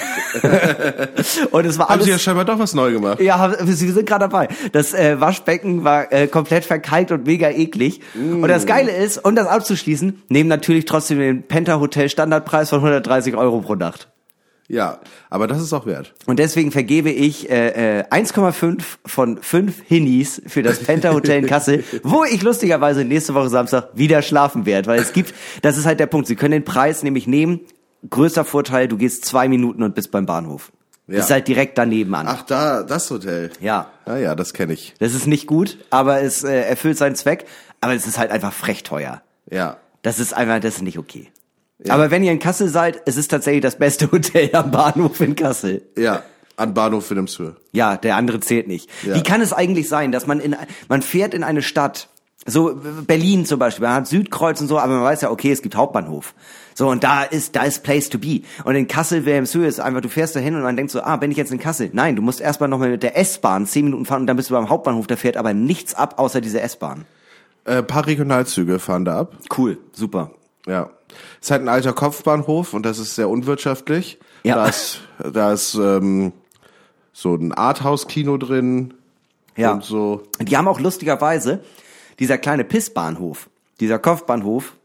Und es war alles... Haben Sie ja scheinbar doch was neu gemacht. Ja, wir sind gerade dabei. Das Waschbecken war komplett verkalkt und mega eklig. Und das Geile ist, um das abzuschließen, nehmen natürlich trotzdem den Penta Hotel Standardpreis von 130 € pro Nacht. Ja, aber das ist auch wert. Und deswegen vergebe ich 1,5 von 5 Hinnies für das Penta Hotel in Kassel, wo ich lustigerweise nächste Woche Samstag wieder schlafen werde, weil das ist halt der Punkt, Sie können den Preis nämlich nehmen, größter Vorteil, du gehst 2 Minuten und bist beim Bahnhof. Ja. Ist halt direkt daneben an. Ach, das Hotel. Ja. Ja, das kenne ich. Das ist nicht gut, aber es erfüllt seinen Zweck, aber es ist halt einfach frech teuer. Ja. Das ist nicht okay. Ja. Aber wenn ihr in Kassel seid, es ist tatsächlich das beste Hotel am Bahnhof in Kassel. Ja, an Bahnhof Wilhelmshöhe. Ja, der andere zählt nicht. Ja. Wie kann es eigentlich sein, dass man fährt in eine Stadt, so Berlin zum Beispiel, man hat Südkreuz und so, aber man weiß ja, okay, es gibt Hauptbahnhof. So, und da ist Place to be. Und in Kassel, Wilhelmshöhe ist einfach, du fährst da hin und man denkt so, bin ich jetzt in Kassel? Nein, du musst erstmal nochmal mit der S-Bahn 10 Minuten fahren und dann bist du beim Hauptbahnhof, da fährt aber nichts ab, außer diese S-Bahn. Paar Regionalzüge fahren da ab. Cool, super. Ja. Es ist halt ein alter Kopfbahnhof und das ist sehr unwirtschaftlich. Ja. Da ist so ein Arthouse-Kino drin. Ja. Und so. Die haben auch lustigerweise dieser kleine Pissbahnhof, dieser Kopfbahnhof,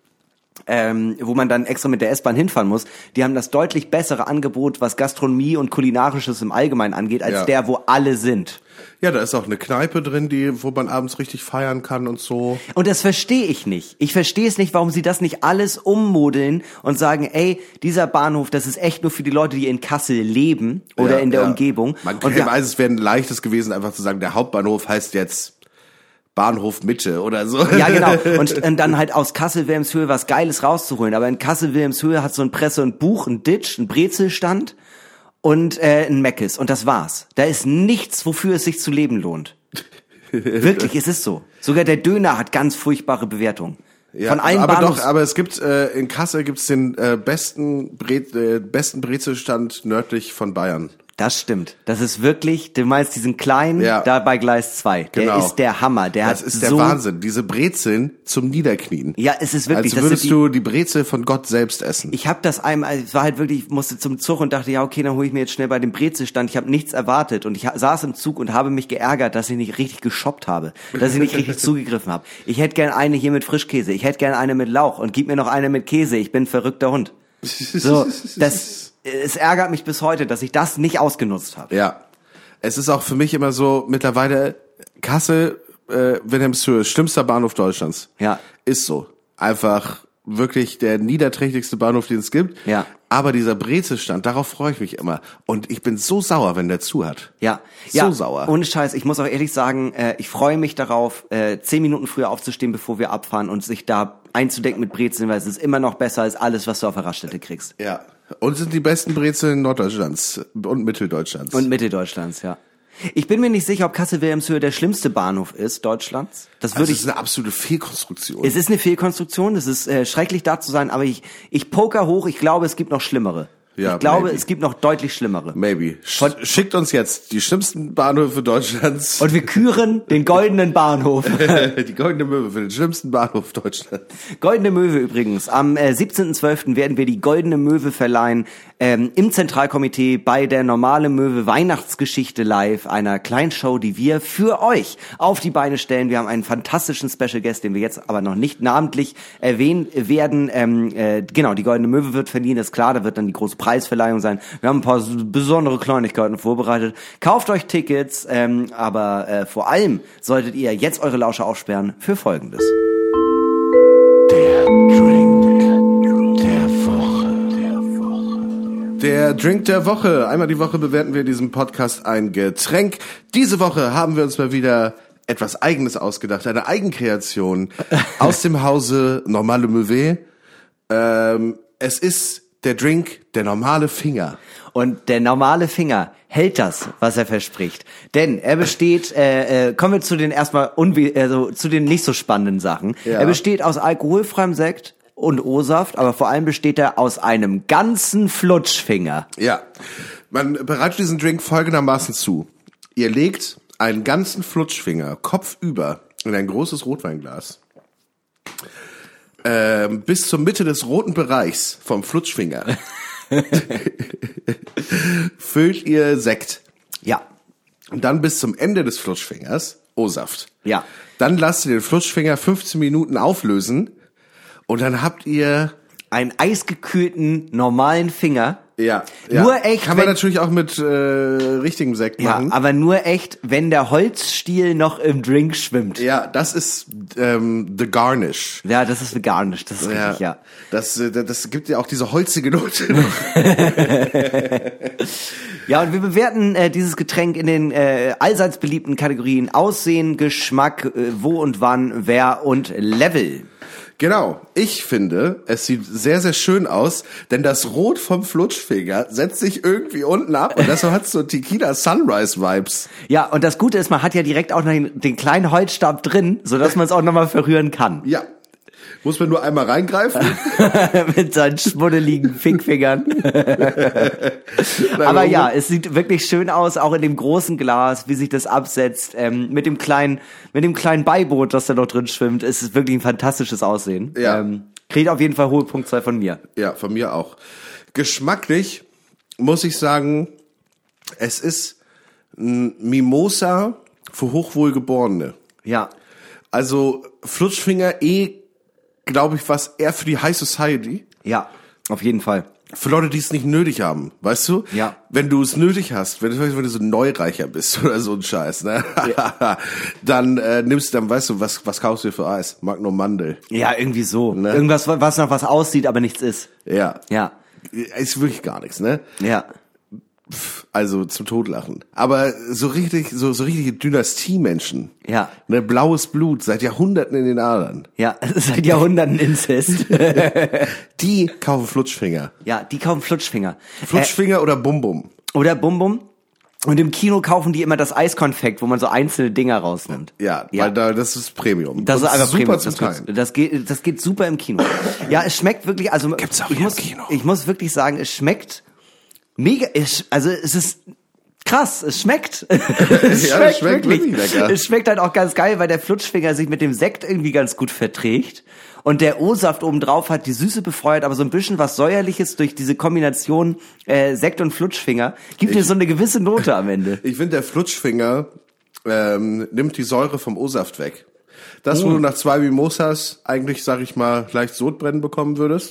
wo man dann extra mit der S-Bahn hinfahren muss, die haben das deutlich bessere Angebot, was Gastronomie und Kulinarisches im Allgemeinen angeht, als der, wo alle sind. Ja, da ist auch eine Kneipe drin, wo man abends richtig feiern kann und so. Und das verstehe ich nicht. Ich verstehe es nicht, warum sie das nicht alles ummodeln und sagen, ey, dieser Bahnhof, das ist echt nur für die Leute, die in Kassel leben oder in der Umgebung. Man weiß, es wäre ein leichtes gewesen, einfach zu sagen, der Hauptbahnhof heißt jetzt Bahnhof Mitte oder so. Ja, genau. Und dann halt aus Kassel-Wilhelmshöhe was Geiles rauszuholen. Aber in Kassel-Wilhelmshöhe hat so ein Presse und Buch, ein Ditch, ein Brezelstand und ein Meckes. Und das war's. Da ist nichts, wofür es sich zu leben lohnt. Wirklich, es ist so. Sogar der Döner hat ganz furchtbare Bewertungen. Ja, von allen aber es gibt in Kassel gibt's den besten Brezelstand nördlich von Bayern. Das stimmt. Das ist wirklich, du meinst diesen kleinen, da bei Gleis 2. Genau. Der ist der Hammer. Das ist der Wahnsinn. Diese Brezeln zum Niederknien. Ja, es ist wirklich. Als würdest du die Brezel von Gott selbst essen. Ich habe das einmal, es war halt wirklich, ich musste zum Zug und dachte, ja okay, dann hole ich mir jetzt schnell bei dem Brezelstand. Ich habe nichts erwartet und ich saß im Zug und habe mich geärgert, dass ich nicht richtig geshoppt habe, dass ich nicht richtig zugegriffen habe. Ich hätte gern eine hier mit Frischkäse, ich hätte gern eine mit Lauch und gib mir noch eine mit Käse. Ich bin ein verrückter Hund. So, es ärgert mich bis heute, dass ich das nicht ausgenutzt habe. Ja, es ist auch für mich immer so, mittlerweile Kassel, Wilhelmshöhe, schlimmster Bahnhof Deutschlands. Ja. Ist so. Einfach wirklich der niederträchtigste Bahnhof, den es gibt. Ja. Aber dieser Brezelstand, darauf freue ich mich immer. Und ich bin so sauer, wenn der zu hat. Ja. So sauer. Ohne Scheiß, ich muss auch ehrlich sagen, ich freue mich darauf, 10 Minuten früher aufzustehen, bevor wir abfahren und sich da einzudecken mit Brezeln, weil es ist immer noch besser als alles, was du auf der Raststätte kriegst. Ja. Und sind die besten Brezeln Norddeutschlands und Mitteldeutschlands. Und Mitteldeutschlands, ja. Ich bin mir nicht sicher, ob Kassel-Wilhelmshöhe der schlimmste Bahnhof ist Deutschlands. Das ist eine absolute Fehlkonstruktion. Es ist eine Fehlkonstruktion, es ist schrecklich da zu sein, aber ich poker hoch, ich glaube, es gibt noch schlimmere. Ja, ich glaube, maybe. es gibt noch deutlich schlimmere. Maybe. Schickt uns jetzt die schlimmsten Bahnhöfe Deutschlands. Und wir küren den goldenen Bahnhof. Die Goldene Möwe für den schlimmsten Bahnhof Deutschlands. Goldene Möwe übrigens. Am 17.12. werden wir die Goldene Möwe verleihen im Zentralkomitee bei der Normale Möwe Weihnachtsgeschichte live, einer Kleinshow, die wir für euch auf die Beine stellen. Wir haben einen fantastischen Special Guest, den wir jetzt aber noch nicht namentlich erwähnen werden. Genau, die Goldene Möwe wird verliehen, ist klar, da wird dann die große Preisverleihung sein. Wir haben ein paar besondere Kleinigkeiten vorbereitet. Kauft euch Tickets, aber vor allem solltet ihr jetzt eure Lauscher aufsperren für Folgendes. Der Drink der Woche. Einmal die Woche bewerten wir in diesem Podcast ein Getränk. Diese Woche haben wir uns mal wieder etwas Eigenes ausgedacht, eine Eigenkreation aus dem Hause Normale Möwe. Es ist der Drink, der normale Finger. Und der normale Finger hält das, was er verspricht. Denn er besteht, kommen wir zu den erstmal zu den nicht so spannenden Sachen. Ja. Er besteht aus alkoholfreiem Sekt und O-Saft, aber vor allem besteht er aus einem ganzen Flutschfinger. Ja, man bereitet diesen Drink folgendermaßen zu. Ihr legt einen ganzen Flutschfinger kopfüber in ein großes Rotweinglas. Bis zur Mitte des roten Bereichs vom Flutschfinger füllt ihr Sekt. Ja. Und dann bis zum Ende des Flutschfingers O-Saft. Ja. Dann lasst ihr den Flutschfinger 15 Minuten auflösen und dann habt ihr Einen eisgekühlten, normalen Finger. ja. Nur echt, kann man wenn- natürlich auch mit richtigem Sekt Ja, machen. aber nur echt, wenn der Holzstiel noch im Drink schwimmt. Ja, das ist the garnish. Ja, das ist veganisch, das ist richtig, ja. Das gibt ja auch diese holzige Note noch. Ja, und wir bewerten dieses Getränk in den allseits beliebten Kategorien Aussehen, Geschmack, wo und wann, wer und Level. Genau. Ich finde, es sieht sehr, sehr schön aus, denn das Rot vom Flutschfinger setzt sich irgendwie unten ab und deshalb hat so Tequila Sunrise Vibes. Ja, und das Gute ist, man hat ja direkt auch noch den kleinen Holzstab drin, sodass man es auch nochmal verrühren kann. Ja. Muss man nur einmal reingreifen. Mit seinen schmuddeligen Fickfingern. Aber ja, es sieht wirklich schön aus, auch in dem großen Glas, wie sich das absetzt, mit dem kleinen Beiboot, das da noch drin schwimmt. Es ist wirklich ein fantastisches Aussehen. Ja. Kriegt auf jeden Fall hohe Punktzahl von mir. Ja, von mir auch. Geschmacklich muss ich sagen, es ist ein Mimosa für Hochwohlgeborene. Ja. Also Flutschfinger glaube ich, was eher für die High Society. Ja, auf jeden Fall. Für Leute, die es nicht nötig haben, weißt du? Ja. Wenn du es nötig hast, wenn du so Neureicher bist oder so ein Scheiß, ne? Dann nimmst du, dann weißt du, was kaufst du dir für Eis? Magnum Mandel. Ja, irgendwie so. Ne? Irgendwas, was nach was aussieht, aber nichts ist. Ja. Ja. Ist wirklich gar nichts, ne? Ja. Also zum Totlachen. Aber so richtige Dynastie-Menschen. Ja. Ne, blaues Blut seit Jahrhunderten in den Adern. Ja, seit Jahrhunderten Inzest. Die kaufen Flutschfinger. Ja, die kaufen Flutschfinger. Flutschfinger oder Bum Bum. Oder Bum Bum. Und im Kino kaufen die immer das Eiskonfekt, wo man so einzelne Dinger rausnimmt. Ja, weil das ist Premium. Das ist Und einfach super Premium. zum Teilen. Das geht super im Kino. Ja, es schmeckt wirklich, also Gibt's auch hier im Kino. Ich muss wirklich sagen, es schmeckt mega, also es ist krass, es schmeckt. Es Ja, es schmeckt wirklich lecker. Es schmeckt halt auch ganz geil, weil der Flutschfinger sich mit dem Sekt irgendwie ganz gut verträgt. Und der O-Saft obendrauf hat die Süße befeuert, aber so ein bisschen was Säuerliches durch diese Kombination Sekt und Flutschfinger. Gibt dir so eine gewisse Note am Ende. Ich finde, der Flutschfinger nimmt die Säure vom O-Saft weg. Das, wo du nach 2 Mimosas eigentlich, sag ich mal, leicht Sodbrennen bekommen würdest,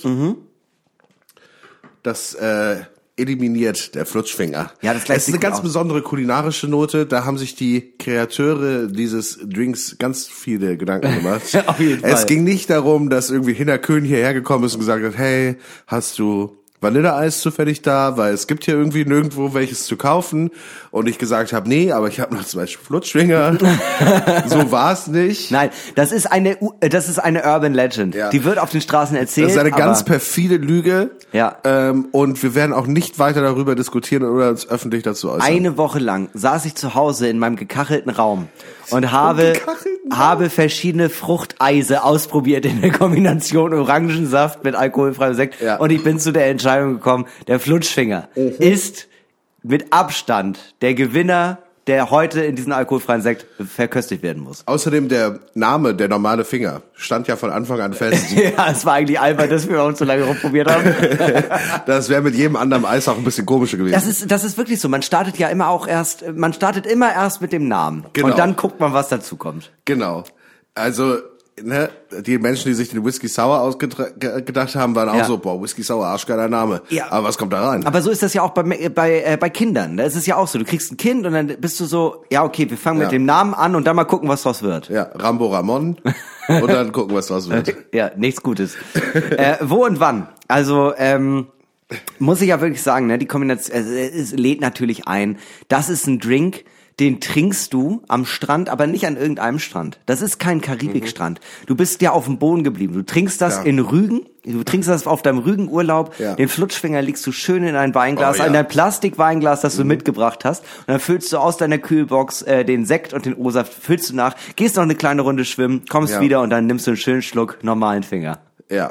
das eliminiert der Flutschfinger. Ja, das gleicht Es ist eine sich ganz aus. besondere kulinarische Note. Da haben sich die Kreateure dieses Drinks ganz viele Gedanken gemacht. Auf jeden Fall. Es ging nicht darum, dass irgendwie Hinner Köhn hierher gekommen ist und gesagt hat, hey, hast du Vanilleeis zufällig da, weil es gibt hier irgendwie nirgendwo welches zu kaufen. Und ich gesagt habe, nee, aber ich habe noch zum Beispiel Flutschfinger. So war's nicht. Nein, das ist eine Urban Legend. Ja. Die wird auf den Straßen erzählt. Das ist eine ganz aber perfide Lüge. Ja. Und wir werden auch nicht weiter darüber diskutieren oder uns öffentlich dazu äußern. eine Woche lang saß ich zu Hause in meinem gekachelten Raum und habe verschiedene Fruchteise ausprobiert in der Kombination Orangensaft mit alkoholfreiem Sekt. Ja. Und ich bin zu der Entscheidung gekommen, der Flutschfinger ist mit Abstand der Gewinner, der heute in diesen alkoholfreien Sekt verköstigt werden muss. Außerdem der Name, der normale Finger, stand ja von Anfang an fest. Ja, es war eigentlich albern, dass wir uns so lange rumprobiert haben. Das wäre mit jedem anderen Eis auch ein bisschen komischer gewesen. Das ist wirklich so. Man startet immer erst mit dem Namen. Genau. Und dann guckt man, was dazu kommt. Genau. Also, ne, die Menschen, die sich den Whisky Sour ausgedacht haben, waren auch so, boah, Whisky Sour, arschgeiler Name. Ja. Aber was kommt da rein? Aber so ist das ja auch bei Kindern. Da ist es ja auch so. Du kriegst ein Kind und dann bist du so, ja, okay, wir fangen mit dem Namen an und dann mal gucken, was draus wird. Ja, Rambo Ramon. Und dann gucken, was draus wird. Ja, nichts Gutes. Wo und wann? Also, muss ich ja wirklich sagen, ne, die Kombination, es lädt natürlich ein. Das ist ein Drink, den trinkst du am Strand, aber nicht an irgendeinem Strand. Das ist kein Karibikstrand. Du bist ja auf dem Boden geblieben. Du trinkst das in Rügen. Du trinkst das auf deinem Rügenurlaub. Ja. Den Flutschfinger legst du schön in ein Weinglas, in dein Plastikweinglas, das du mitgebracht hast. Und dann füllst du aus deiner Kühlbox den Sekt und den O-Saft, füllst du nach, gehst noch eine kleine Runde schwimmen, kommst wieder und dann nimmst du einen schönen Schluck normalen Finger. Ja.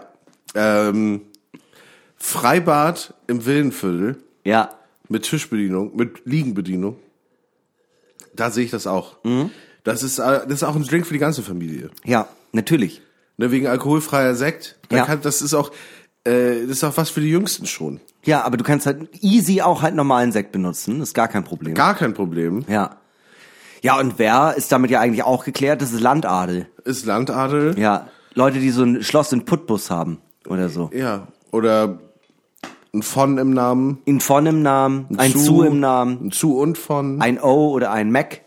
Freibad im Villenviertel. Ja. Mit Tischbedienung, mit Liegenbedienung. Da sehe ich das auch. Mhm. Das ist auch ein Drink für die ganze Familie. Ja, natürlich. Ne, wegen alkoholfreier Sekt. Das ist auch was für die Jüngsten schon. Ja, aber du kannst halt easy auch halt normalen Sekt benutzen. Das ist gar kein Problem. Gar kein Problem. Ja. Ja, und wer ist damit ja eigentlich auch geklärt? Das ist Landadel. Ist Landadel? Ja. Leute, die so ein Schloss in Putbus haben oder so. Ja. Oder ein von im Namen. Ein von im Namen, ein zu im Namen. Ein zu und von. Ein O oder ein Mac.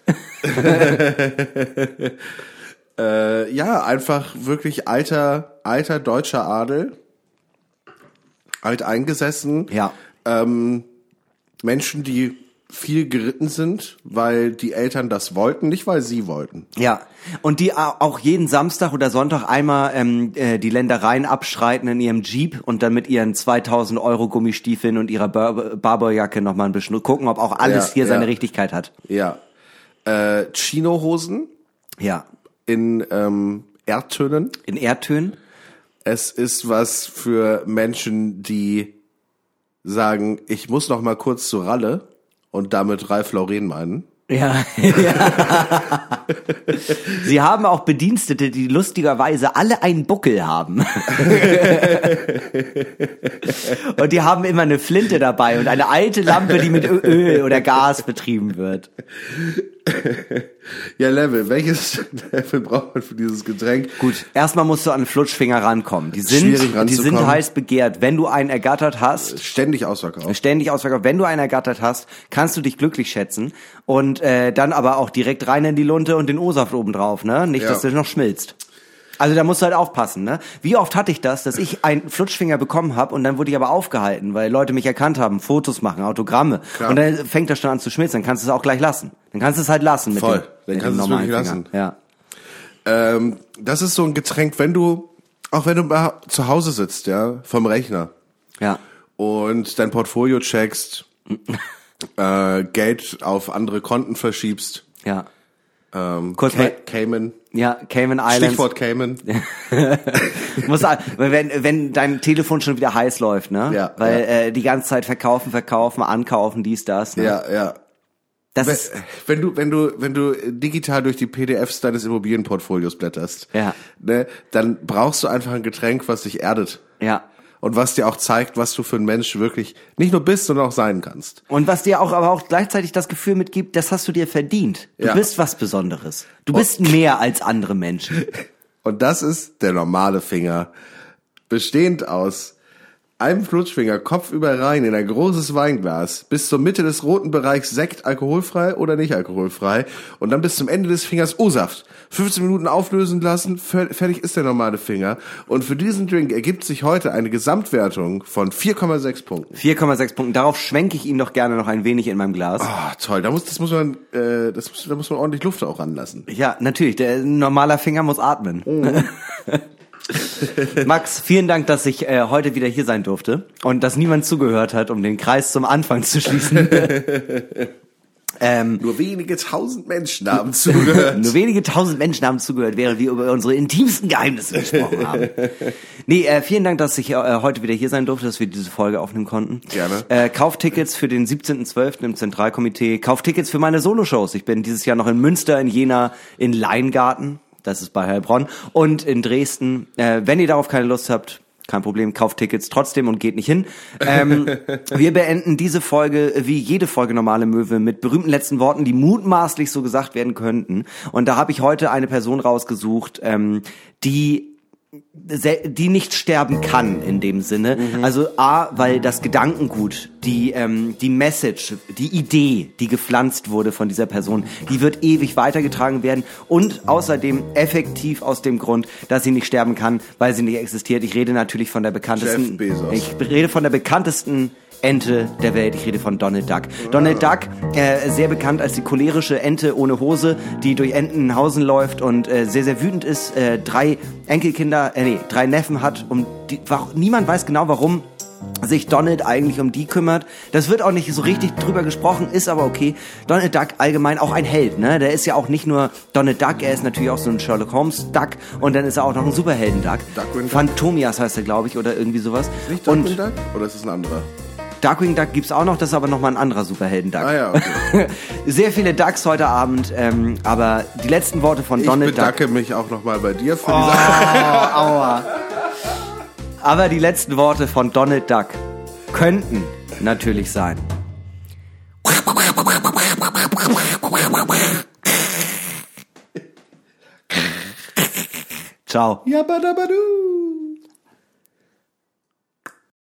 Ja, einfach wirklich alter deutscher Adel. Alt eingesessen. Ja. Menschen, die viel geritten sind, weil die Eltern das wollten, nicht weil sie wollten. Ja, und die auch jeden Samstag oder Sonntag einmal die Ländereien abschreiten in ihrem Jeep und dann mit ihren 2.000 € Gummistiefeln und ihrer Barbourjacke nochmal ein bisschen gucken, ob auch alles hier seine Richtigkeit hat. Ja. Chinohosen. Ja. In Erdtönen. In Erdtönen. Es ist was für Menschen, die sagen, ich muss noch mal kurz zu Ralle und damit Ralph Lauren meinen. Ja. Sie haben auch Bedienstete, die lustigerweise alle einen Buckel haben. Und die haben immer eine Flinte dabei und eine alte Lampe, die mit Öl oder Gas betrieben wird. Ja, Level. Welches Level braucht man für dieses Getränk? Gut, erstmal musst du an Flutschfinger rankommen. Die sind heiß begehrt. Wenn du einen ergattert hast. Ständig ausverkauft. Wenn du einen ergattert hast, kannst du dich glücklich schätzen. Und dann aber auch direkt rein in die Lunte und den O-Saft oben drauf, ne? Nicht, dass der noch schmilzt. Also da musst du halt aufpassen, ne? Wie oft hatte ich das, dass ich einen Flutschfinger bekommen habe und dann wurde ich aber aufgehalten, weil Leute mich erkannt haben, Fotos machen, Autogramme. Klar. Und dann fängt das schon an zu schmilzen, dann kannst du es auch gleich lassen. Dann kannst du es halt lassen. Voll, dann kannst du es wirklich lassen. Ja. Das ist so ein Getränk, wenn du mal zu Hause sitzt, ja, vom Rechner. Ja. Und dein Portfolio checkst, Geld auf andere Konten verschiebst. Ja. Kurz Cayman. Ja, Cayman Islands. Stichwort Cayman. wenn dein Telefon schon wieder heiß läuft, ne? Ja. Weil die ganze Zeit verkaufen, ankaufen, dies, das. Ne? Ja. Wenn du digital durch die PDFs deines Immobilienportfolios blätterst, ne, dann brauchst du einfach ein Getränk, was dich erdet. Ja. Und was dir auch zeigt, was du für ein Mensch wirklich nicht nur bist, sondern auch sein kannst. Und was dir aber auch gleichzeitig das Gefühl mitgibt, das hast du dir verdient. Du bist was Besonderes. Du bist mehr als andere Menschen. Und das ist der normale Finger. Bestehend aus einem Flutschfinger kopfüber rein in ein großes Weinglas, bis zur Mitte des roten Bereichs Sekt, alkoholfrei oder nicht alkoholfrei, und dann bis zum Ende des Fingers O-Saft. 15 Minuten auflösen lassen, fertig ist der normale Finger. Und für diesen Drink ergibt sich heute eine Gesamtwertung von 4,6 Punkten. 4,6 Punkten. Darauf schwenke ich ihn doch gerne noch ein wenig in meinem Glas. Oh, toll. Da muss man ordentlich Luft auch ranlassen. Ja, natürlich. Der normaler Finger muss atmen. Oh. Max, vielen Dank, dass ich heute wieder hier sein durfte und dass niemand zugehört hat, um den Kreis zum Anfang zu schließen. Nur wenige tausend Menschen haben zugehört. Nur wenige tausend Menschen haben zugehört, während wir über unsere intimsten Geheimnisse gesprochen haben. Nee, vielen Dank, dass ich heute wieder hier sein durfte, dass wir diese Folge aufnehmen konnten. Gerne. Kauft Tickets für den 17.12. im Zentralkomitee. Kauft Tickets für meine Soloshows. Ich bin dieses Jahr noch in Münster, in Jena, in Leingarten. Das ist bei Heilbronn. Und in Dresden. Wenn ihr darauf keine Lust habt, kein Problem, kauft Tickets trotzdem und geht nicht hin. Wir beenden diese Folge, wie jede Folge Normale Möwe, mit berühmten letzten Worten, die mutmaßlich so gesagt werden könnten. Und da habe ich heute eine Person rausgesucht, die nicht sterben kann in dem Sinne. Also A, weil das Gedankengut, die Message, die Idee, die gepflanzt wurde von dieser Person, die wird ewig weitergetragen werden und außerdem effektiv aus dem Grund, dass sie nicht sterben kann, weil sie nicht existiert. Ich rede natürlich von der bekanntesten, Jeff Bezos. ich rede von der bekanntesten Ente der Welt. Ich rede von Donald Duck. Donald Duck, sehr bekannt als die cholerische Ente ohne Hose, die durch Entenhausen läuft und sehr, sehr wütend ist, 3 Neffen hat, niemand weiß genau, warum sich Donald eigentlich um die kümmert. Das wird auch nicht so richtig drüber gesprochen, ist aber okay. Donald Duck allgemein auch ein Held, ne? Der ist ja auch nicht nur Donald Duck, er ist natürlich auch so ein Sherlock Holmes Duck und dann ist er auch noch ein Superhelden-Duck. Phantomias heißt er, glaube ich, oder irgendwie sowas. Nicht Darkwing Duck? Oder ist es ein anderer? Darkwing Duck gibt's auch noch, das ist aber nochmal ein anderer Superhelden-Duck. Ah ja, okay. Sehr viele Ducks heute Abend, aber die letzten Worte von Donald Duck. Ich bedanke mich auch nochmal bei dir für diese... Aua. Aber die letzten Worte von Donald Duck könnten natürlich sein. Ciao. Yabadabadu.